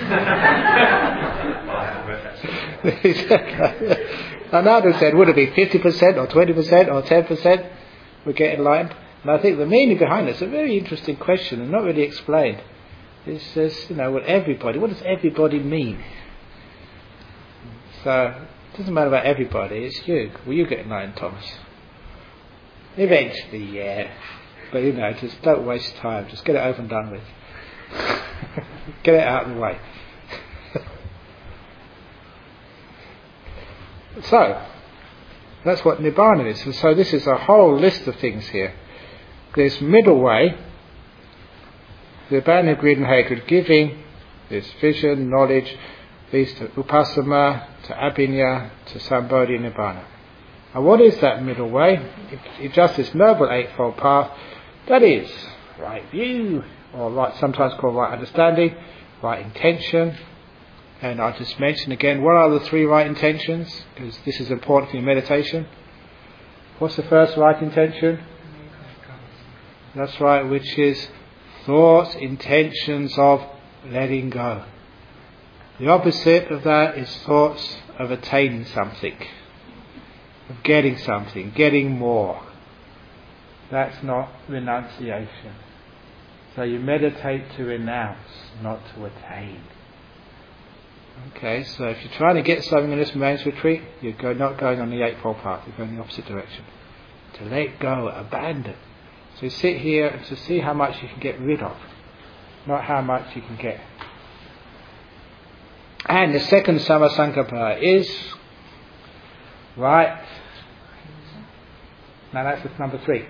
Ananda said, would it be fifty percent or twenty percent or ten percent would get enlightened? And I think the meaning behind it is a very interesting question and not really explained. It says, you know, well, everybody, what does everybody mean? So, it doesn't matter about everybody, it's you. Will you get enlightened, Thomas? Eventually, yeah. But, you know, just don't waste time. Just get it over and done with. Get it out of the way. So, that's what Nibbana is. And so this is a whole list of things here. There's middle way, the abandoned greed and hatred, giving, there's vision, knowledge, leads to upasama, to abhinya, to sambodhi Nibbana. And what is that middle way? It's just this noble eightfold path, that is right view, or right, sometimes called right understanding, right intention. And I'll just mention again, what are the three right intentions? Because this is important for your meditation. What's the first right intention? That's right, which is thoughts, intentions of letting go. The opposite of that is thoughts of attaining something, of getting something, getting more. That's not renunciation. So you meditate to renounce, not to attain. Okay, so if you're trying to get something in this remains retreat, you're go, not going on the Eightfold Path, you're going in the opposite direction. To let go, abandon. So you sit here and to see how much you can get rid of, not how much you can get. And the second Samasankappa is, right, now that's number three.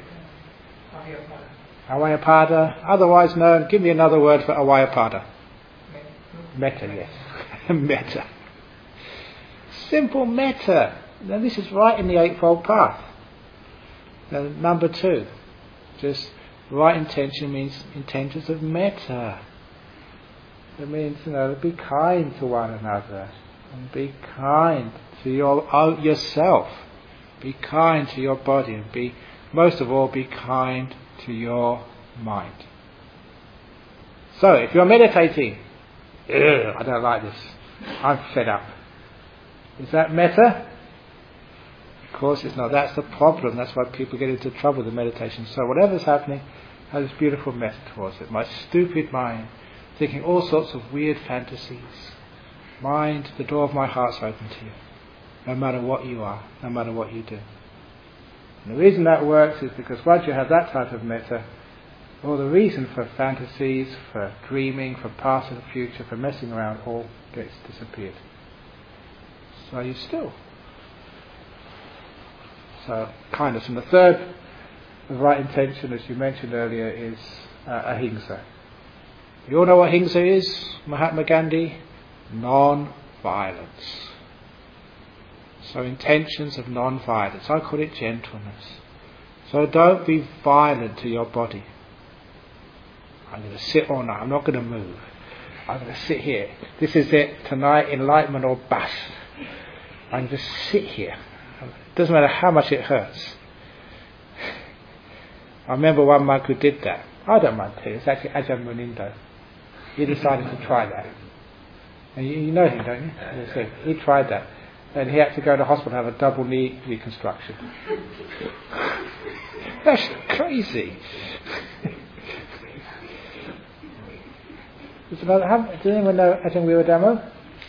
Avayapada, otherwise known, give me another word for Avayapada. Metta, yes. Metta. Simple metta. Now this is right in the Eightfold Path. Now, number two, just right intention means intentions of metta. It means, you know, be kind to one another, and be kind to your uh, yourself. Be kind to your body, and be, most of all, be kind to your mind. So, if you're meditating, ugh, I don't like this, I'm fed up. Is that metta? Of course it's not. That's the problem. That's why people get into trouble with meditation. So whatever's happening, has this beautiful metta towards it. My stupid mind thinking all sorts of weird fantasies. Mind, the door of my heart's open to you, no matter what you are, no matter what you do. And the reason that works is because once you have that type of metta, all the reason for fantasies, for dreaming, for past and future, for messing around, all gets disappeared. So you're still. So kindness. And the third, the right intention, as you mentioned earlier, is uh, ahimsa. You all know what ahimsa is, Mahatma Gandhi? Non-violence. So intentions of non-violence. I call it gentleness. So don't be violent to your body. I'm going to sit all night. I'm not going to move. I'm going to sit here. This is it. Tonight, enlightenment or bust. I can just sit here. It doesn't matter how much it hurts. I remember one monk who did that. I don't mind telling you. It's actually Ajahn Munindo. He decided to try that. And you, you know him, don't you? He tried that. And he had to go to hospital and have a double knee reconstruction. That's crazy. Does anyone know Ajahn Wiradhammo?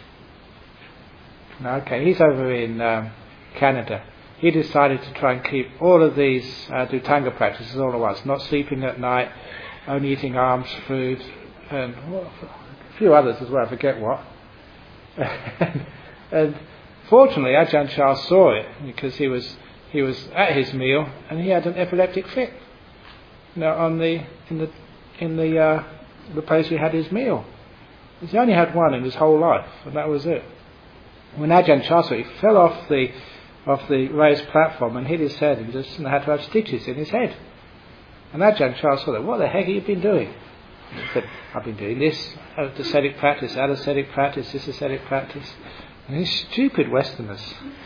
No, okay. He's over in um, Canada. He decided to try and keep all of these uh, Dhutanga practices all at once. Not sleeping at night, only eating alms food, and well, a few others as well, I forget what. and, and fortunately, Ajahn Chah saw it because he was he was at his meal and he had an epileptic fit. You know, on the in the in the uh, the place he had his meal. He only had one in his whole life, and that was it. When Ajahn Chah saw it, he fell off the off the raised platform and hit his head and just had to have stitches in his head. And Ajahn Chah saw that. What the heck have you been doing? He said, I've been doing this ascetic practice, that ascetic practice, this ascetic practice. And these stupid Westerners.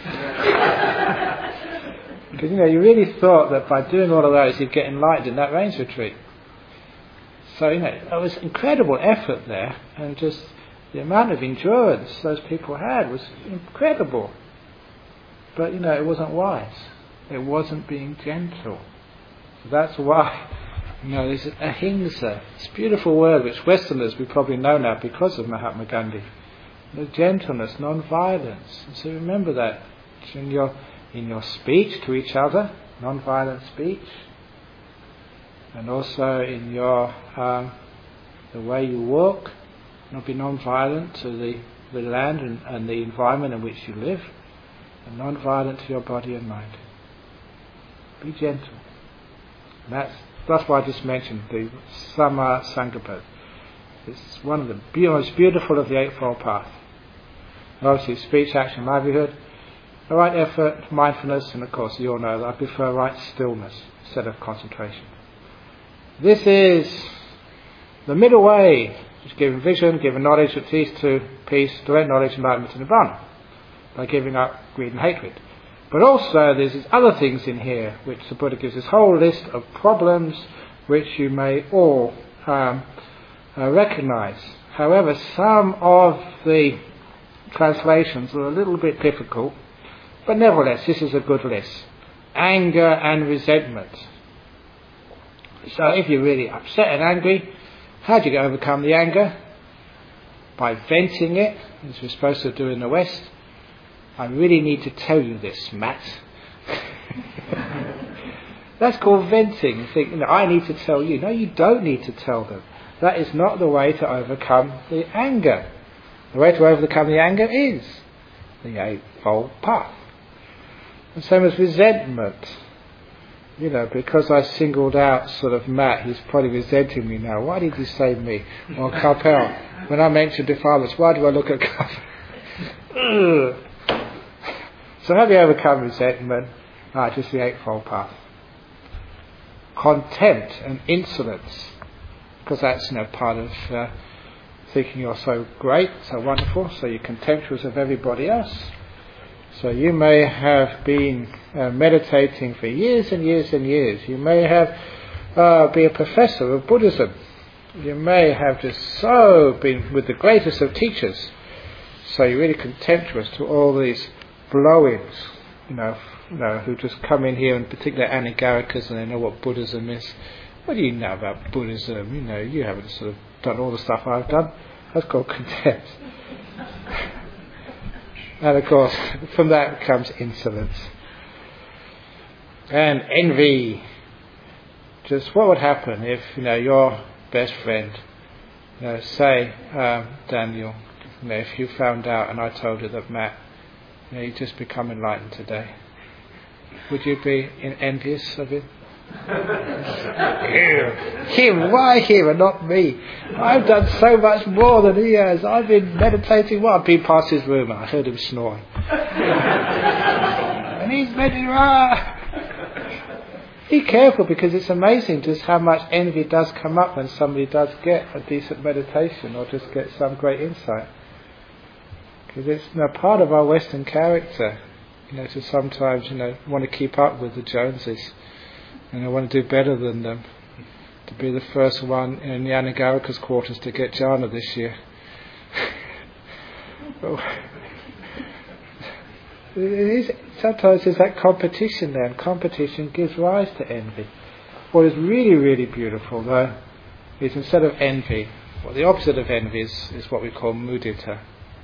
Because, you know, you really thought that by doing all of those you'd get enlightened in that rains retreat. So, you know, there was incredible effort there, and just the amount of endurance those people had was incredible. But, you know, it wasn't wise. It wasn't being gentle. So that's why, you know, there's ahimsa, this beautiful word which Westerners we probably know now because of Mahatma Gandhi. The gentleness, non-violence. And so remember that in your in your speech to each other, non-violent speech, and also in your um, the way you walk, not be non-violent to the, the land and, and the environment in which you live, and non-violent to your body and mind. Be gentle. And that's that's why I just mentioned the Samma Sankappa. It's one of the be- most beautiful of the Eightfold Path. Obviously, speech, action, livelihood, the right effort, mindfulness, and of course, you all know that I prefer right stillness instead of concentration. This is the middle way, which is giving vision, giving knowledge that leads to peace, direct knowledge, enlightenment, and nirvana, by giving up greed and hatred. But also, there's these other things in here, which the Buddha gives this whole list of problems which you may all um, uh, recognize. However, some of the translations are a little bit difficult, but nevertheless, this is a good list. Anger and resentment. So if you're really upset and angry, how do you overcome the anger? By venting it, as we're supposed to do in the West. I really need to tell you this, Matt. That's called venting. You think, you know, I need to tell you. No, you don't need to tell them. That is not the way to overcome the anger. The way to overcome the anger is the Eightfold Path. And same as resentment. You know, because I singled out sort of Matt, he's probably resenting me now. Why did you save me? Or Kapel. When I mentioned defilements, why do I look at Kapel? So how do you overcome resentment? Ah, just the Eightfold Path. Contempt and insolence, because that's, you know, part of uh, thinking you're so great, so wonderful, so you're contemptuous of everybody else. So you may have been uh, meditating for years and years and years. You may have uh, been a professor of Buddhism. You may have just so been with the greatest of teachers. So you're really contemptuous to all these blow-ins, you know, you know, who just come in here, and particularly Anagarikas, and they know what Buddhism is, what do you know about Buddhism? You know, you haven't sort of done all the stuff I've done. That's called contempt. And of course, from that comes insolence. And envy. Just what would happen if, you know, your best friend, you know, say, um, Daniel, you know, if you found out and I told you that Matt, you know, he'd just become enlightened today, would you be in, envious of him? Him, why him and not me? I've done so much more than he has. I've been meditating. Well, I've been past his room and I heard him snoring. And he's meditating. Ah. Be careful, because it's amazing just how much envy does come up when somebody does get a decent meditation or just get some great insight. Because it's, you know, part of our Western character, you know, to sometimes, you know, want to keep up with the Joneses, and I want to do better than them, to be the first one in the Anagarika's quarters to get jhana this year. It is, sometimes there's that competition there, and competition gives rise to envy. What is really, really beautiful, though, is instead of envy, well, the opposite of envy is, is what we call mudita.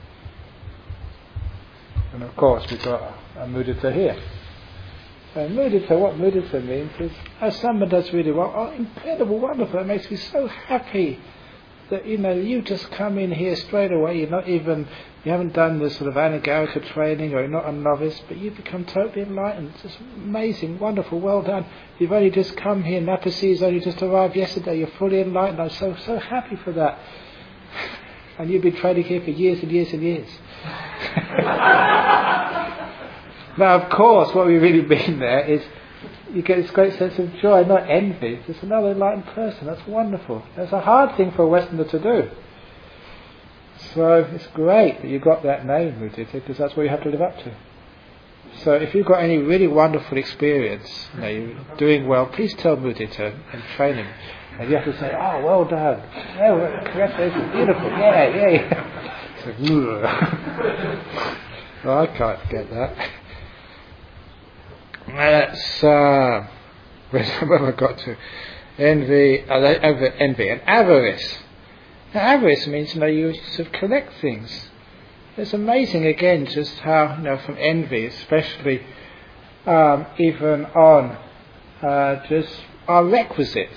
And of course, we've got a mudita here. And mudita, what mudita means is, oh, someone does really well, oh, incredible, wonderful, it makes me so happy that, you know, you just come in here straight away, you're not even, you haven't done the sort of Anagarika training, or you're not a novice, but you've become totally enlightened. It's just amazing, wonderful, well done. You've only just come here, Napasi's only just arrived yesterday, you're fully enlightened, I'm so, so happy for that. And you've been training here for years and years and years. Now, of course, what we really mean there is you get this great sense of joy, not envy. Just another enlightened person. That's wonderful. That's a hard thing for a Westerner to do. So it's great that you got that name, Mudita, because that's what you have to live up to. So if you've got any really wonderful experience, you know, you're doing well, please tell Mudita and train him. And you have to say, oh, well done. Oh, well, congratulations, beautiful. Yeah, yeah, yeah. It's like, well, I can't get that. That's uh, where have I got to? Envy, uh, envy and avarice. Now, avarice means, you know, you sort of collect things. It's amazing again just how, you know, from envy, especially um, even on uh, just our requisites.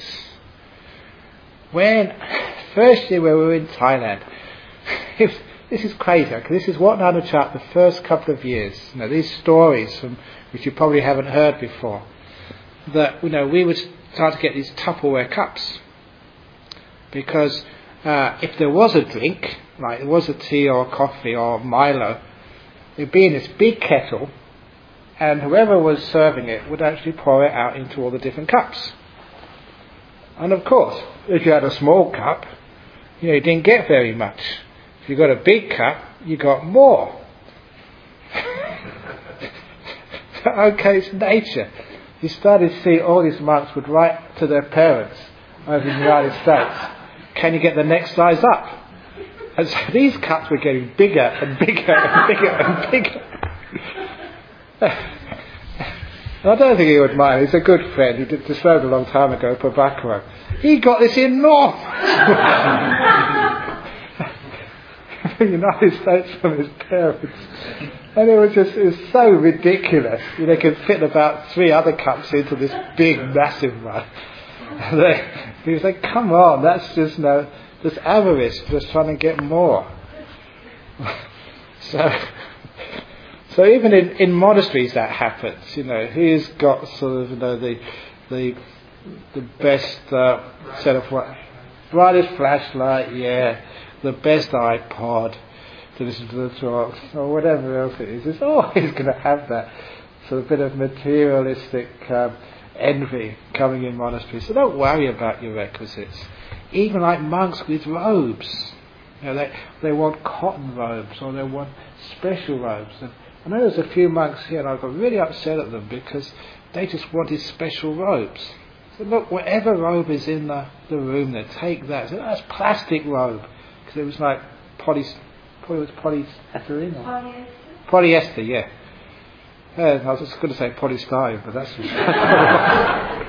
When first year when we were in Thailand, it was, this is crazy, because this is what Nanachat, the first couple of years, you know, these stories from which you probably haven't heard before, that, you know, we would start to get these Tupperware cups, because uh, if there was a drink, like there was a tea or coffee or Milo, it'd be in this big kettle, and whoever was serving it would actually pour it out into all the different cups. And of course, if you had a small cup, you know, you didn't get very much. If you got a big cup, you got more. Okay, it's nature. You started to see all these monks would write to their parents over in the United States, can you get the next size up? And so these cups were getting bigger and bigger and bigger and bigger. I don't think he would mind. He's a good friend. He did served a long time ago, Prabhakara. He got this enormous the United States from his parents. And it was just, it was so ridiculous. You know, they could fit about three other cups into this big, massive one. And they, he was like, come on, that's just, you know, this avarice, just trying to get more. so, so even in, in monasteries that happens, you know, who's got sort of, you know, the, the, the best uh, set of what? Brightest flashlight, yeah. The best iPod to listen to the talks, or whatever else it is. It's always going to have that sort of bit of materialistic um, envy coming in monasteries. So don't worry about your requisites. Even like monks with robes, you know, they they want cotton robes, or they want special robes. And I know there's a few monks here, and I got really upset at them because they just wanted special robes. So look, whatever robe is in the, the room there, take that. So that's plastic robe. Because it was like poly, probably was polyethylene or Polyester. Polyester, yeah. Uh, I was just going to say polystyrene, but that's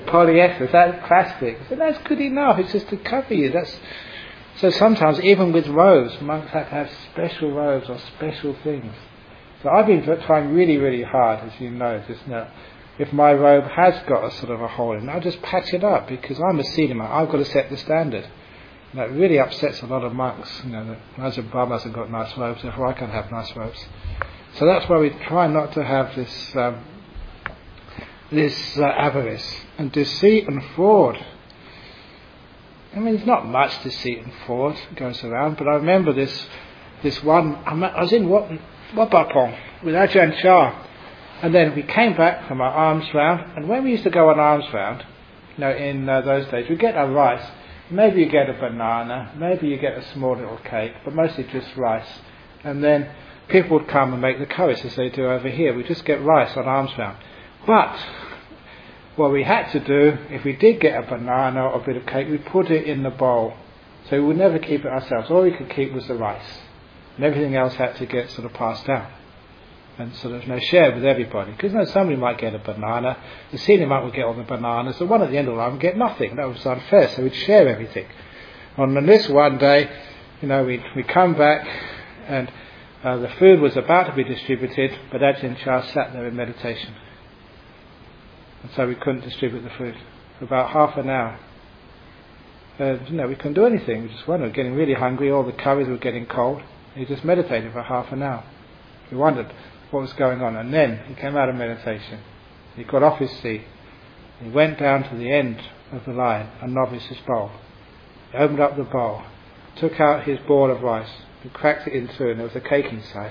polyester, that's plastic. I said, that's good enough, it's just to cover you. That's So sometimes, even with robes, monks have to have special robes or special things. So I've been trying really, really hard, as you know, just now. If my robe has got a sort of a hole in it, I'll just patch it up, because I'm a senior monk, I've got to set the standard. And that really upsets a lot of monks, you know, that Ajahn Brahmas have got nice robes, therefore I can't have nice robes. So that's why we try not to have this um, this uh, avarice and deceit and fraud. I mean, there's not much deceit and fraud goes around, but I remember this this one, I was in Wat Wapapong with Ajahn Chah, and then we came back from our alms round, and when we used to go on alms round, you know, in uh, those days, we get our rice, maybe you get a banana, maybe you get a small little cake, but mostly just rice, and then people would come and make the curries as they do over here. We just get rice on alms round. But what we had to do, if we did get a banana or a bit of cake, we put it in the bowl. So we would never keep it ourselves. All we could keep was the rice. And everything else had to get sort of passed down. And sort of, you know, shared with everybody. Because, you know, somebody might get a banana, the senior monk would get all the bananas, the one at the end of the line would get nothing. That was unfair, so we'd share everything. And on this one day, you know, we we come back, and uh, the food was about to be distributed, but Ajahn Chah sat there in meditation. And so we couldn't distribute the food for about half an hour. And, you know, we couldn't do anything. We just wondered, getting really hungry, all the curries were getting cold. He just meditated for half an hour. We wondered what was going on. And then he came out of meditation. He got off his seat. He went down to the end of the line, a novice's bowl. He opened up the bowl, took out his ball of rice, and cracked it in two, and there was a cake inside.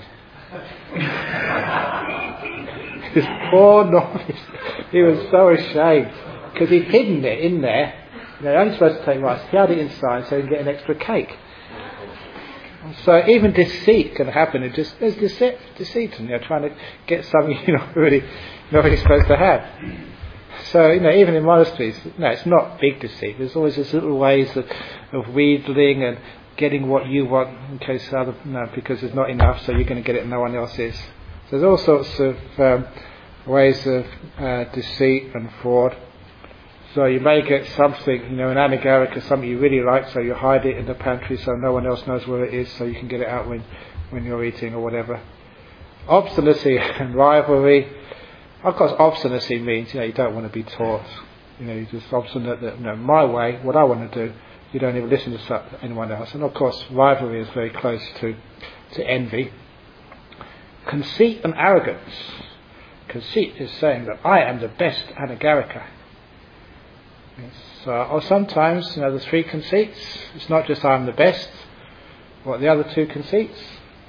This poor novice, he was so ashamed, because he'd hidden it in there. You know, you're only supposed to take rice. He had it inside so he could get an extra cake. So even deceit can happen. It just there's deceit, deceit, and you're trying to get something you're not really, not really supposed to have. So, you know, even in monasteries, no, it's not big deceit. There's always these little ways of, of wheedling and getting what you want in case other, no, because there's not enough, so you're going to get it and no one else is. So there's all sorts of um, ways of uh, deceit and fraud. So you may get something, you know, an anagarika, something you really like, so you hide it in the pantry so no one else knows where it is, so you can get it out when, when you're eating or whatever. Obstinacy and rivalry. Of course, obstinacy means, you know, you don't want to be taught. You know, you're just obstinate that, you know, my way, what I want to do. You don't even listen to anyone else. And of course, rivalry is very close to, to envy. Conceit and arrogance. Conceit is saying that I am the best anagarika. Yes, uh, or sometimes, you know, the three conceits. It's not just I'm the best. What are the other two conceits?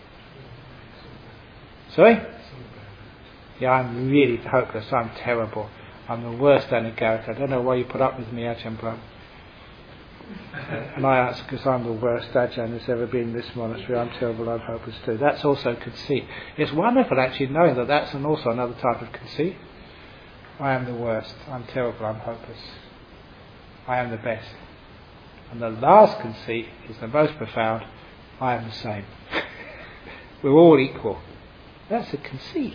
Sorry? Yeah, I'm really hopeless. I'm terrible. I'm the worst anagarika. I don't know why you put up with me, Ajahn Brahm. And I answer, because I'm the worst Ajahn that's ever been in this monastery. I'm terrible, I'm hopeless too. That's also conceit. It's wonderful actually knowing that that's an also another type of conceit. I am the worst, I'm terrible, I'm hopeless. I am the best. And the last conceit is the most profound. I am the same. We're all equal. That's a conceit.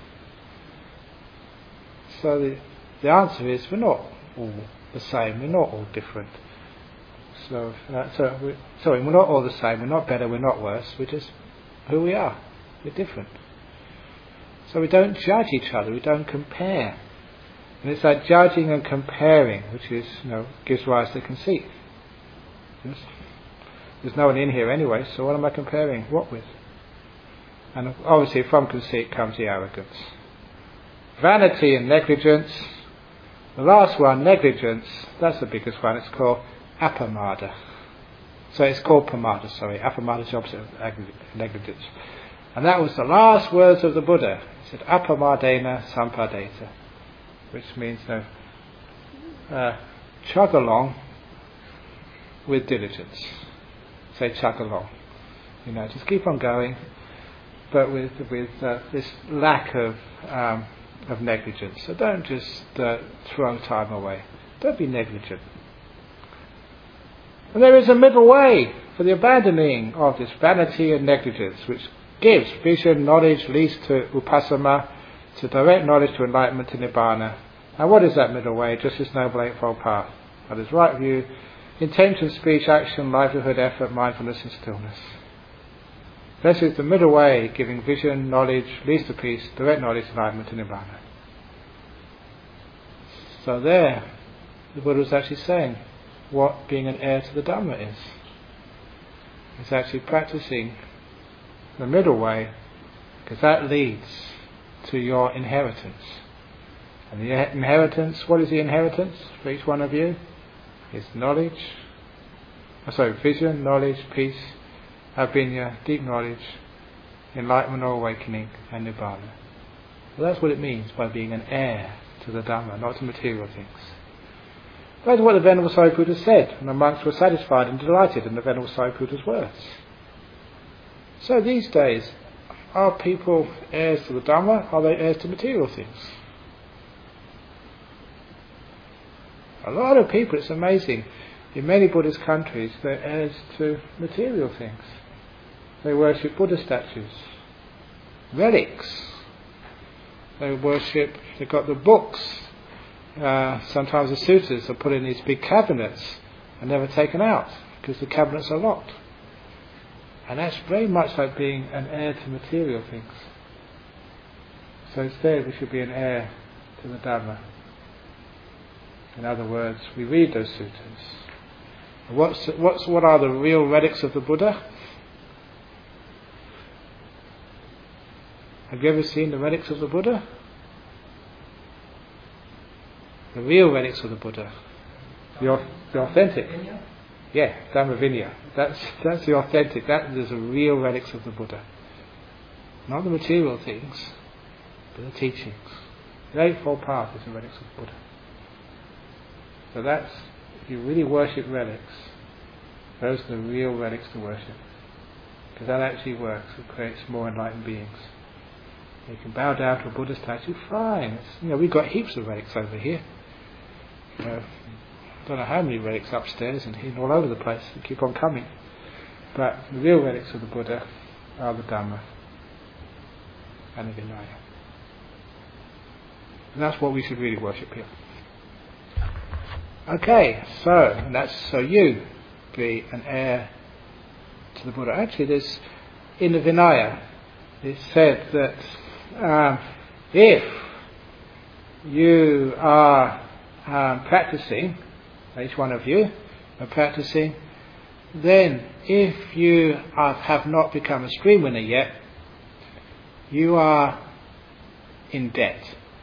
So the, the answer is we're not all the same, we're not all different. So, uh, so we, sorry, we're not all the same, we're not better, we're not worse, we're just who we are, we're different. So we don't judge each other, we don't compare. And it's that judging and comparing which is, you know, gives rise to conceit. Yes? There's no one in here anyway, so what am I comparing what with? And obviously from conceit comes the arrogance. Vanity and negligence. The last one, negligence, that's the biggest one, it's called apamada. So it's called pamada, sorry. Apamada is the opposite of negligence. And that was the last words of the Buddha. He said, apamadena sampadeta. Which means, you know, uh, chug along with diligence. Say chug along. You know, just keep on going, but with with uh, this lack of um, of negligence. So don't just uh, throw time away. Don't be negligent. And there is a middle way for the abandoning of this vanity and negligence, which gives vision, knowledge, leads to upasama, to direct knowledge to enlightenment to nibbana, And what is that middle way? Just this Noble Eightfold Path. That is right view, intention, speech, action, livelihood, effort, mindfulness and stillness. This is the middle way, giving vision, knowledge, least of peace, direct knowledge, enlightenment and nirvana. So there, the Buddha was actually saying what being an heir to the Dhamma is. It's actually practicing the middle way, because that leads to your inheritance. And the inheritance, what is the inheritance for each one of you? It's knowledge, oh, sorry, vision, knowledge, peace, abhinya, deep knowledge, enlightenment or awakening, and nibbana. Well, that's what it means by being an heir to the Dhamma, not to material things. That's what the Venerable Sariputta said, and the monks were satisfied and delighted in the Venerable Sariputta's words. So these days, are people heirs to the Dhamma? Are they heirs to material things? A lot of people, it's amazing, in many Buddhist countries, they're heirs to material things. They worship Buddha statues, relics. They worship, they've got the books. Uh, sometimes the suttas are put in these big cabinets and never taken out because the cabinets are locked. And that's very much like being an heir to material things. So instead we should be an heir to the Dhamma. In other words, we read those suttas. What's, what's, what are the real relics of the Buddha? Have you ever seen the relics of the Buddha? The real relics of the Buddha. The, the authentic. Yeah, Dhamma Vinaya. That's, that's the authentic. That is the real relics of the Buddha. Not the material things, but the teachings. The Eightfold Path is the relics of the Buddha. So that's, if you really worship relics, those are the real relics to worship. Because that actually works. It creates more enlightened beings. You can bow down to a Buddha statue, fine. It's, you know, we've got heaps of relics over here. You know, I don't know how many relics upstairs and here all over the place. They keep on coming. But the real relics of the Buddha are the Dhamma and the Vinaya. And that's what we should really worship here. Okay, so and that's so you be an heir to the Buddha. Actually, there's in the Vinaya it said that um, if you are um, practicing, each one of you are practicing, then if you are, have not become a stream winner yet, you are in debt.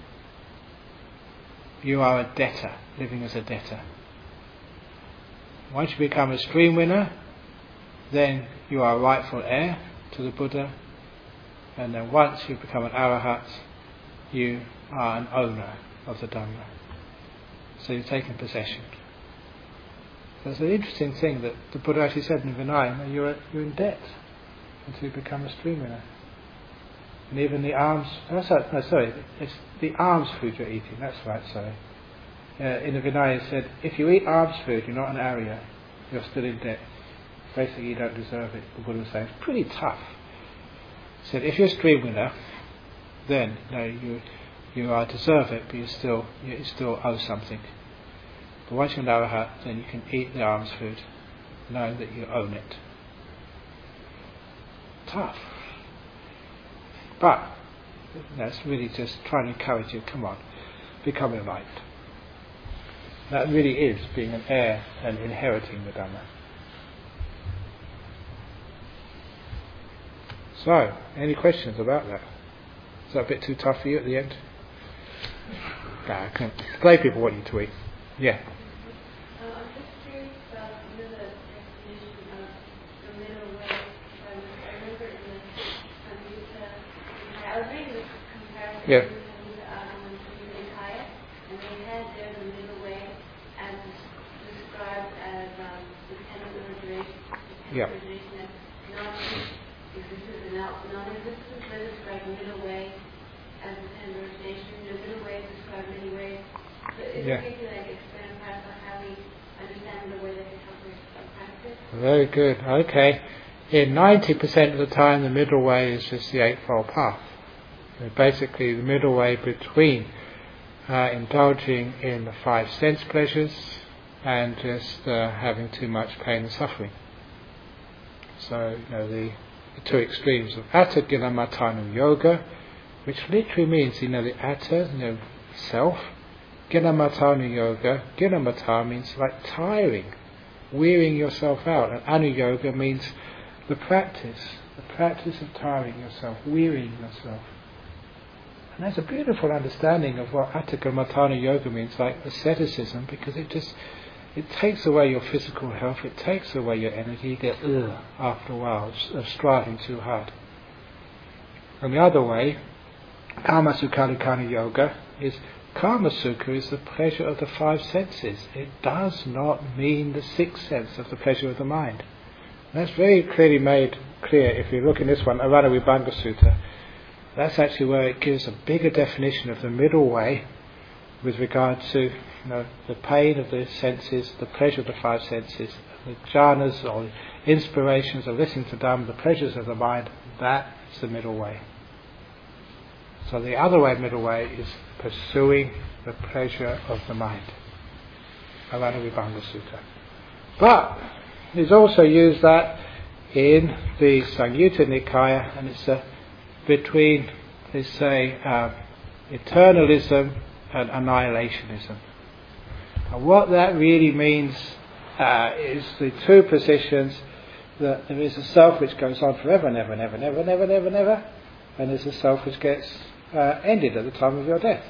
You are a debtor, living as a debtor. Once you become a stream winner, then you are a rightful heir to the Buddha, and then once you become an arahat, you are an owner of the Dhamma. So you're taking possession. So it's an interesting thing that the Buddha actually said in Vinaya, you're, you're in debt until you become a stream winner. And even the alms, oh, sorry, no, sorry, it's the alms food you're eating, that's right, sorry. Uh, in the Vinaya it said, if you eat alms food, you're not an Arya, you're still in debt. Basically you don't deserve it, the Buddha was saying. It's pretty tough. He said, if you're a stream winner, then you know, you, you are deserve it, but you still, you still owe something. But once you're an Arahat, then you can eat the alms food, knowing that you own it. Tough. But that's really just trying to encourage you, come on, become enlightened. That really is being an heir and inheriting the Dhamma. So, any questions about that? Is that a bit too tough for you at the end? Nah, I can explain people what you to eat. Yeah. Yeah. And they had there the middle way as described as um, the ten of liberation, yeah. of non-existence and non-existence. They describe the middle way as the ten of liberation. The middle way is described many ways. So if yeah. we could like expand perhaps on how we understand the way that can help us practice. Very good. Okay. In ninety percent of the time, the middle way is just the Eightfold Path. Basically the middle way between uh, indulging in the five sense pleasures and just uh, having too much pain and suffering. So, you know, the, the two extremes of Atta Gila Matanu Yoga, which literally means, you know, the Atta, you know, self. Gila Matanu Yoga, Gila Mata means like tiring, wearing yourself out, and Anu Yoga means the practice, the practice of tiring yourself, wearying yourself. And that's a beautiful understanding of what Atta Gila Matanu Yoga means, like asceticism, because it just, it takes away your physical health, it takes away your energy, you get ugh after a while of striving too hard. And the other way, Kama Sukhalikana Yoga, is Kama Sukha is the pleasure of the five senses. It does not mean the sixth sense of the pleasure of the mind. And that's very clearly made clear if you look in this one, Arana Vibhanga Sutta. That's actually where it gives a bigger definition of the middle way with regard to, you know, the pain of the senses, the pleasure of the five senses, the jhanas or inspirations of listening to Dhamma, the pleasures of the mind. That is the middle way. So the other way, middle way, is pursuing the pleasure of the mind. Arana Vibhanga Sutta. But he's also used that in the Samyutta Nikaya, and it's a, between, they say, uh, eternalism and annihilationism. And what that really means uh, is the two positions that there is a self which goes on forever and ever and ever and ever and ever and ever and ever, and there's a self which gets uh, ended at the time of your death.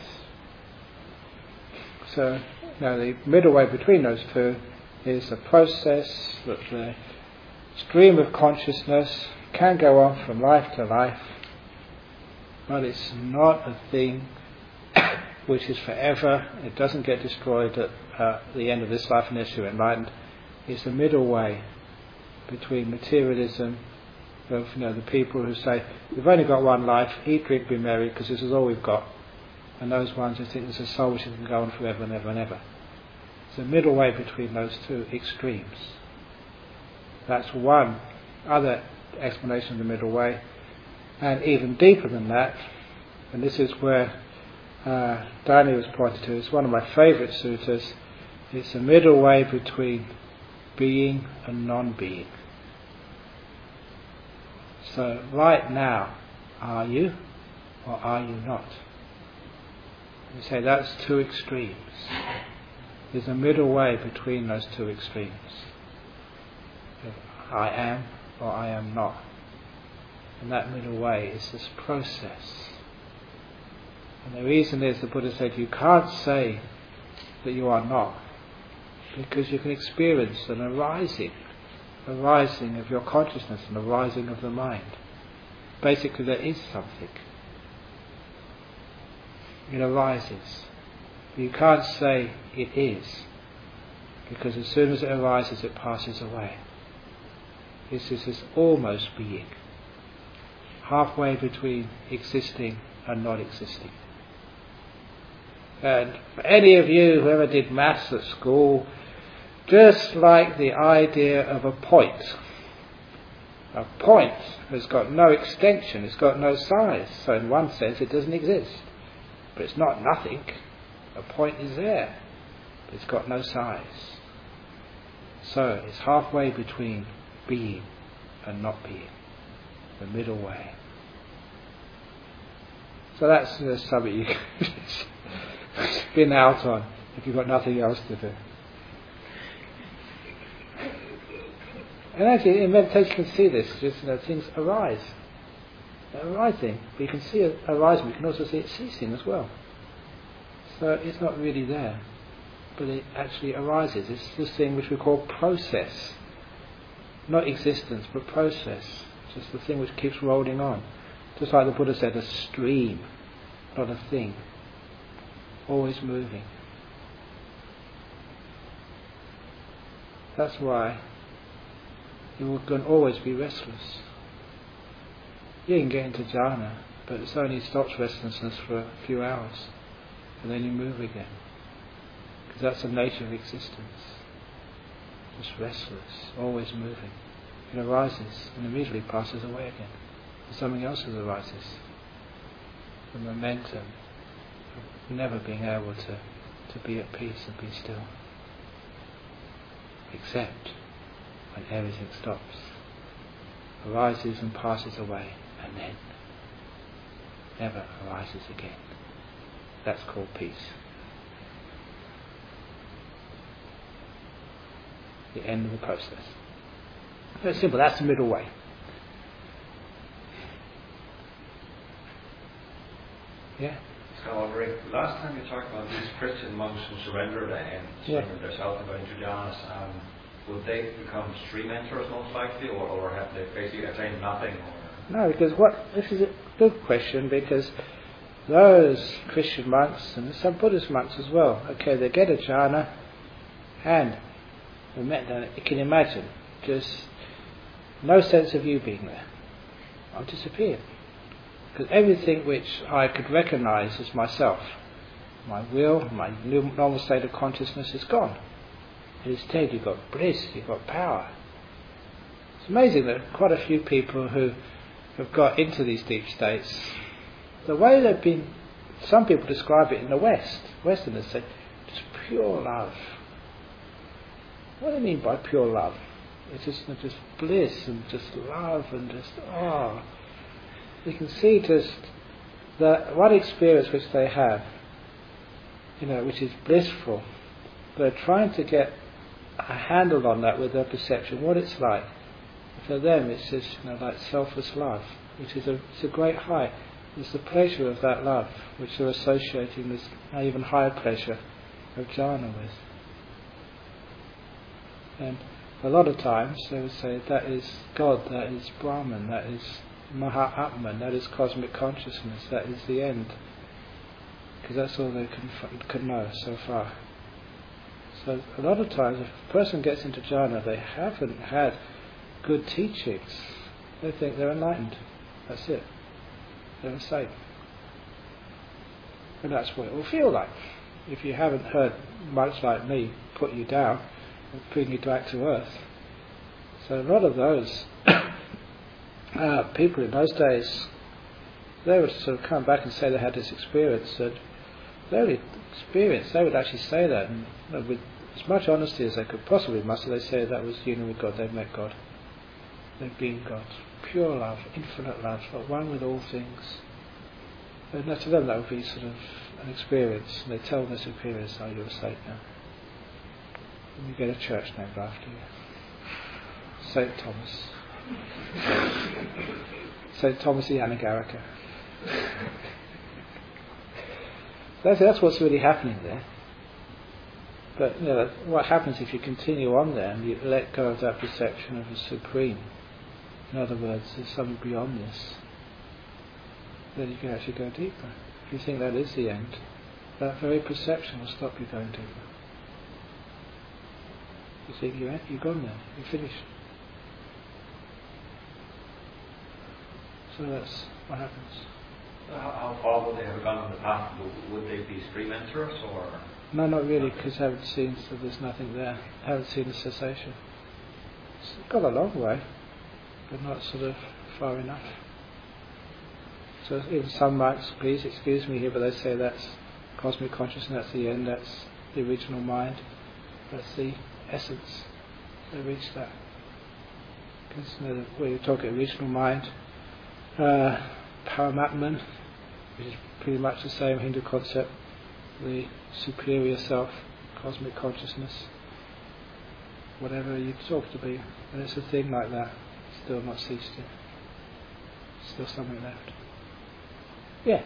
So, you know, the middle way between those two is a process that the stream of consciousness can go on from life to life, but it's not a thing which is forever. It doesn't get destroyed at uh, the end of this life unless you're enlightened. It's the middle way between materialism of, you know, the people who say we've only got one life, eat, drink, be merry, because this is all we've got, and those ones who think there's a soul which can go on forever and ever and ever. It's the middle way between those two extremes. That's one other explanation of the middle way, and even deeper than that, and this is where uh, Dani was pointed to, it's one of my favourite suttas. It's the middle way between being and non-being. So right now, are you or are you not? You say that's two extremes. There's a middle way between those two extremes. I am or I am not. And that middle way is this process. And the reason is, the Buddha said, you can't say that you are not, because you can experience an arising, arising of your consciousness and arising of the mind. Basically, there is something. It arises. You can't say it is, because as soon as it arises, it passes away. This is this almost being, halfway between existing and not existing. And for any of you who ever did maths at school, just like the idea of a point. A point has got no extension, it's got no size, so in one sense it doesn't exist. But it's not nothing. A point is there, but it's got no size. So it's halfway between being and not being, the middle way. So that's uh, something you can spin out on if you've got nothing else to do. And actually, in meditation, you can see this. Just, you know, things arise, they're arising. But you can see it arising. You can also see it ceasing as well. So it's not really there, but it actually arises. It's this thing which we call process, not existence, but process. Just the thing which keeps rolling on. Just like the Buddha said, a stream, not a thing. Always moving. That's why you can always be restless. You can get into jhana, but it only stops restlessness for a few hours, and then you move again. Because that's the nature of existence. Just restless, always moving. It arises and immediately passes away again. And something else arises. The momentum never being able to, to be at peace and be still. Except when everything stops, arises and passes away, and then never arises again. That's called peace. The end of the process. Very simple, that's the middle way. Yeah? So, Rick, last time you talked about these Christian monks who surrendered and Yeah. surrendered themselves and got into jhanas, um, would they become stream mentors most likely, or, or have they basically attained nothing? Or? No, because what this is a good question, because those Christian monks and some Buddhist monks as well, okay, they get a jhana and you can imagine just no sense of you being there. I've disappeared. Because everything which I could recognise as myself, my will, my normal state of consciousness is gone. Instead you've got bliss, you've got power. It's amazing that quite a few people who have got into these deep states, the way they've been, some people describe it in the West, Westerners say, just pure love. What do they mean by pure love? It's just, just bliss and just love and just, oh. You can see just that one experience which they have, you know, which is blissful. They're trying to get a handle on that with their perception, what it's like. For them it's just, you know, like selfless love, which is a, it's a great high. It's the pleasure of that love which they're associating this even higher pleasure of jhana with. And a lot of times they would say that is God, that is Brahman, that is Maha-Atman, that is cosmic consciousness, that is the end. Because that's all they can, can know so far. So a lot of times if a person gets into jhana, they haven't had good teachings. They think they're enlightened. That's it. They're safe. And that's what it will feel like. If you haven't heard much like me put you down and bring you back to earth. So a lot of those uh, people in those days, they would sort of come back and say they had this experience, that very experience, they would actually say that, and you know, with as much honesty as they could possibly muster, they say that was union with God, they've met God. They've been God. Pure love, infinite love, but one with all things. And to them that would be sort of an experience, and they tell their superiors, oh, you're safe now. And you get a church named after you. Saint Thomas. Saint Thomas the Anagarika. That's, that's what's really happening there. But you know, what happens if you continue on there and you let go of that perception of the supreme? In other words, there's something beyond this. Then you can actually go deeper. If you think that is the end, that very perception will stop you going deeper. You think you're, you're gone there, you're finished. So that's what happens. So how, how far would they have gone on the path? Would they be stream mentors or? No, not really, because I haven't seen, so there's nothing there. I haven't seen the cessation. It's got a long way, but not sort of far enough. So even some monks, please excuse me here, but they say that's cosmic consciousness, that's the end, that's the original mind, that's the essence. They reach that. Because you know, when you talk original mind, uh, Paramatman, which is pretty much the same Hindu concept, the superior self, cosmic consciousness, whatever you talk to be, and it's a thing like that, still not ceased yet. Still something left. Yeah.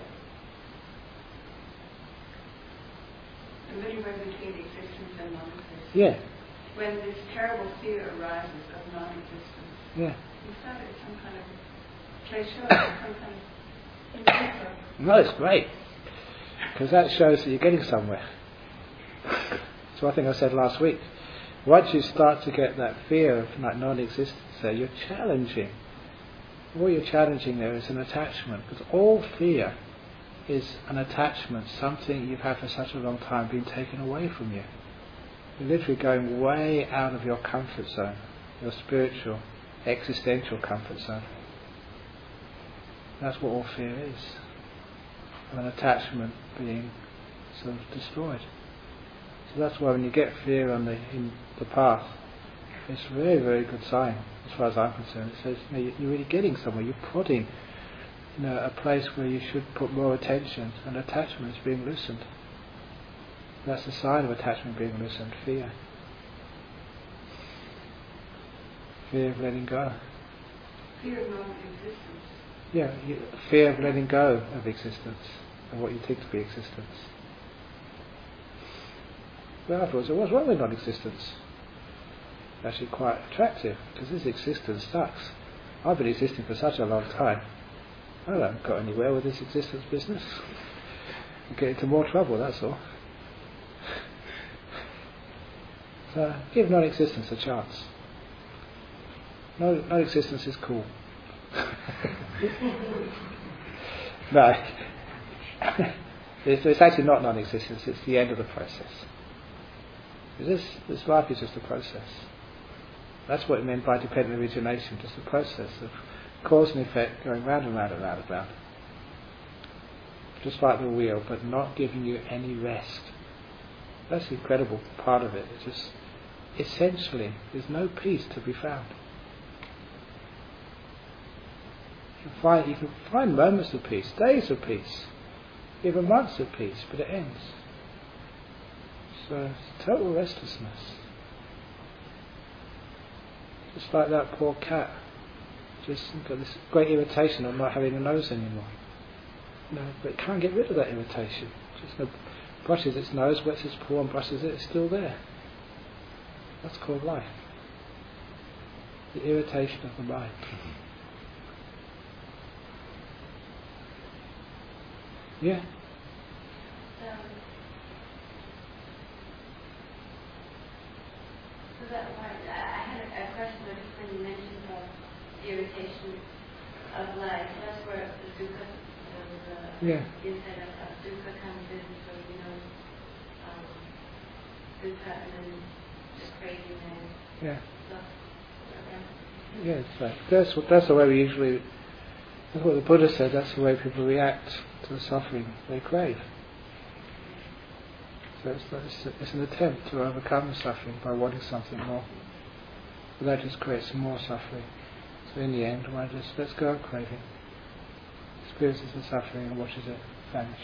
The middle way between existence and non-existence. Yeah. When this terrible fear arises of non-existence, Yeah. you thought it was some kind of pleasure, some kind of indicator. No, it's great. Because that shows that you're getting somewhere. So I think I said last week, once you start to get that fear of like non-existence there, you're challenging. All you're challenging there is an attachment, because all fear is an attachment, something you've had for such a long time being taken away from you. You're literally going way out of your comfort zone, your spiritual, existential comfort zone. That's what all fear is. An attachment being sort of destroyed. So that's why when you get fear on the in the path, it's a very, very good sign, as far as I'm concerned. It says, you know, you're really getting somewhere, you're prodding, you know, a place where you should put more attention, and attachment is being loosened. That's a sign of attachment being loosened, fear. Fear of letting go. Fear of non-existence. Yeah, you, fear of letting go of existence, of what you take to be existence. But afterwards, what's wrong with non-existence? Actually quite attractive, because this existence sucks. I've been existing for such a long time. I haven't got anywhere with this existence business. I get into more trouble, that's all. So give non-existence a chance. No, non-existence is cool. No, it's, it's actually not non-existence. It's the end of the process. This this life is just a process. That's what it meant by dependent origination, just a process of cause and effect going round and round and round and round. Just like the wheel, but not giving you any rest. That's the incredible part of it. It's just, essentially, there's no peace to be found. You can find, you can find moments of peace, days of peace, even months of peace, but it ends. So it's total restlessness. Just like that poor cat, just got this great irritation of not having a nose anymore. No, but it can't get rid of that irritation. Just no, brushes its nose, wets its paw and brushes it, it's still there. That's called life. The irritation of the mind. Yeah? Um, so that part, I had a, a question when you mentioned about the irritation of life. That's where the dukkha, the Yeah. insight of, of dukkha comes in, so you know, um, dukkha and then just craving and Yeah. stuff. Yeah, it's like, that's what, that's the way we usually, that's what the Buddha said, that's the way people react to the suffering they crave. So it's, it's, it's an attempt to overcome the suffering by wanting something more. But that just creates more suffering. So in the end, one just lets go of craving, experiences the suffering and watches it vanish.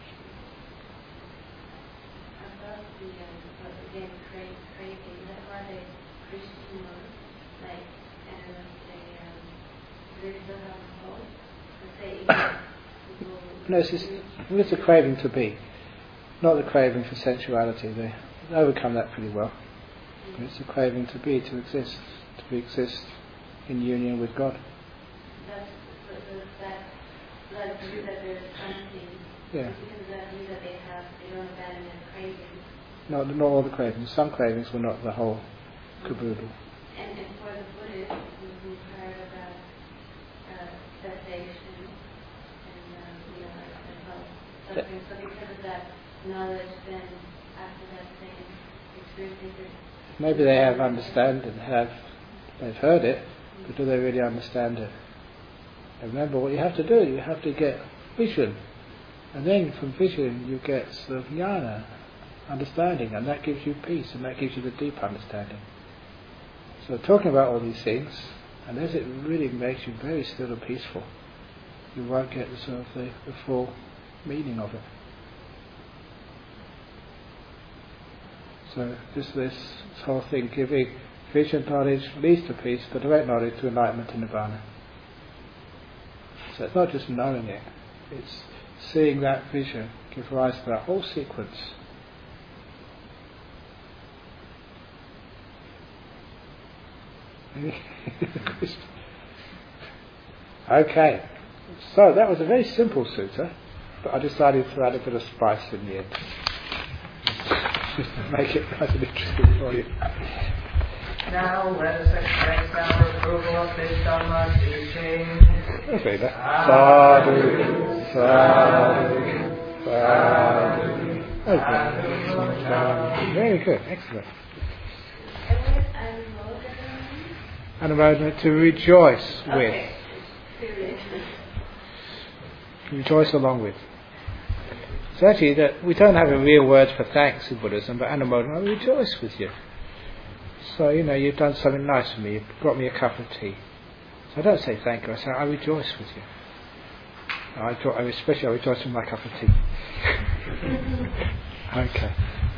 About the, um, again, crave, craving, is that why they Krishna, like, and they, um, they still have a hope? They No, it's, just, it's a craving to be, not the craving for sensuality. They overcome that pretty well. But it's a craving to be, to exist, to be exist in union with God. That's, that, that, that there's something, Yeah. because that means that they have, they don't abandon their cravings. Not, not all the cravings. Some cravings were not the whole caboodle. And, and for the Buddhists, we've heard about uh, cessation and, um, you know, and health suffering. So because of that knowledge, then after that same experience, they could... Maybe they have understand and have, they've heard it, but do they really understand it? And remember, what you have to do, you have to get vision. And then from vision you get sort of jnana, understanding, and that gives you peace, and that gives you the deep understanding. So talking about all these things, unless it really makes you very still and peaceful, you won't get the sort of the, the full meaning of it. So just this, this whole thing, giving vision knowledge leads to peace, but direct knowledge to enlightenment and nirvana. So it's not just knowing it, it's seeing that vision give rise to that whole sequence. Okay, so that was a very simple sutta, but I decided to add a bit of spice in the end, just to make it nice and interesting for you. Now let us express our approval of this Dhamma teaching. Let's read that. Sadhu, sadhu, sadhu. Okay. Very good, excellent. Anumodana, to rejoice with. Okay. Rejoice along with. So actually, that we don't have a real word for thanks in Buddhism, but Anumodana, I rejoice with you. So, you know, you've done something nice for me, you've brought me a cup of tea. So I don't say thank you, I say I rejoice with you. I, I especially I rejoice with my cup of tea. Okay.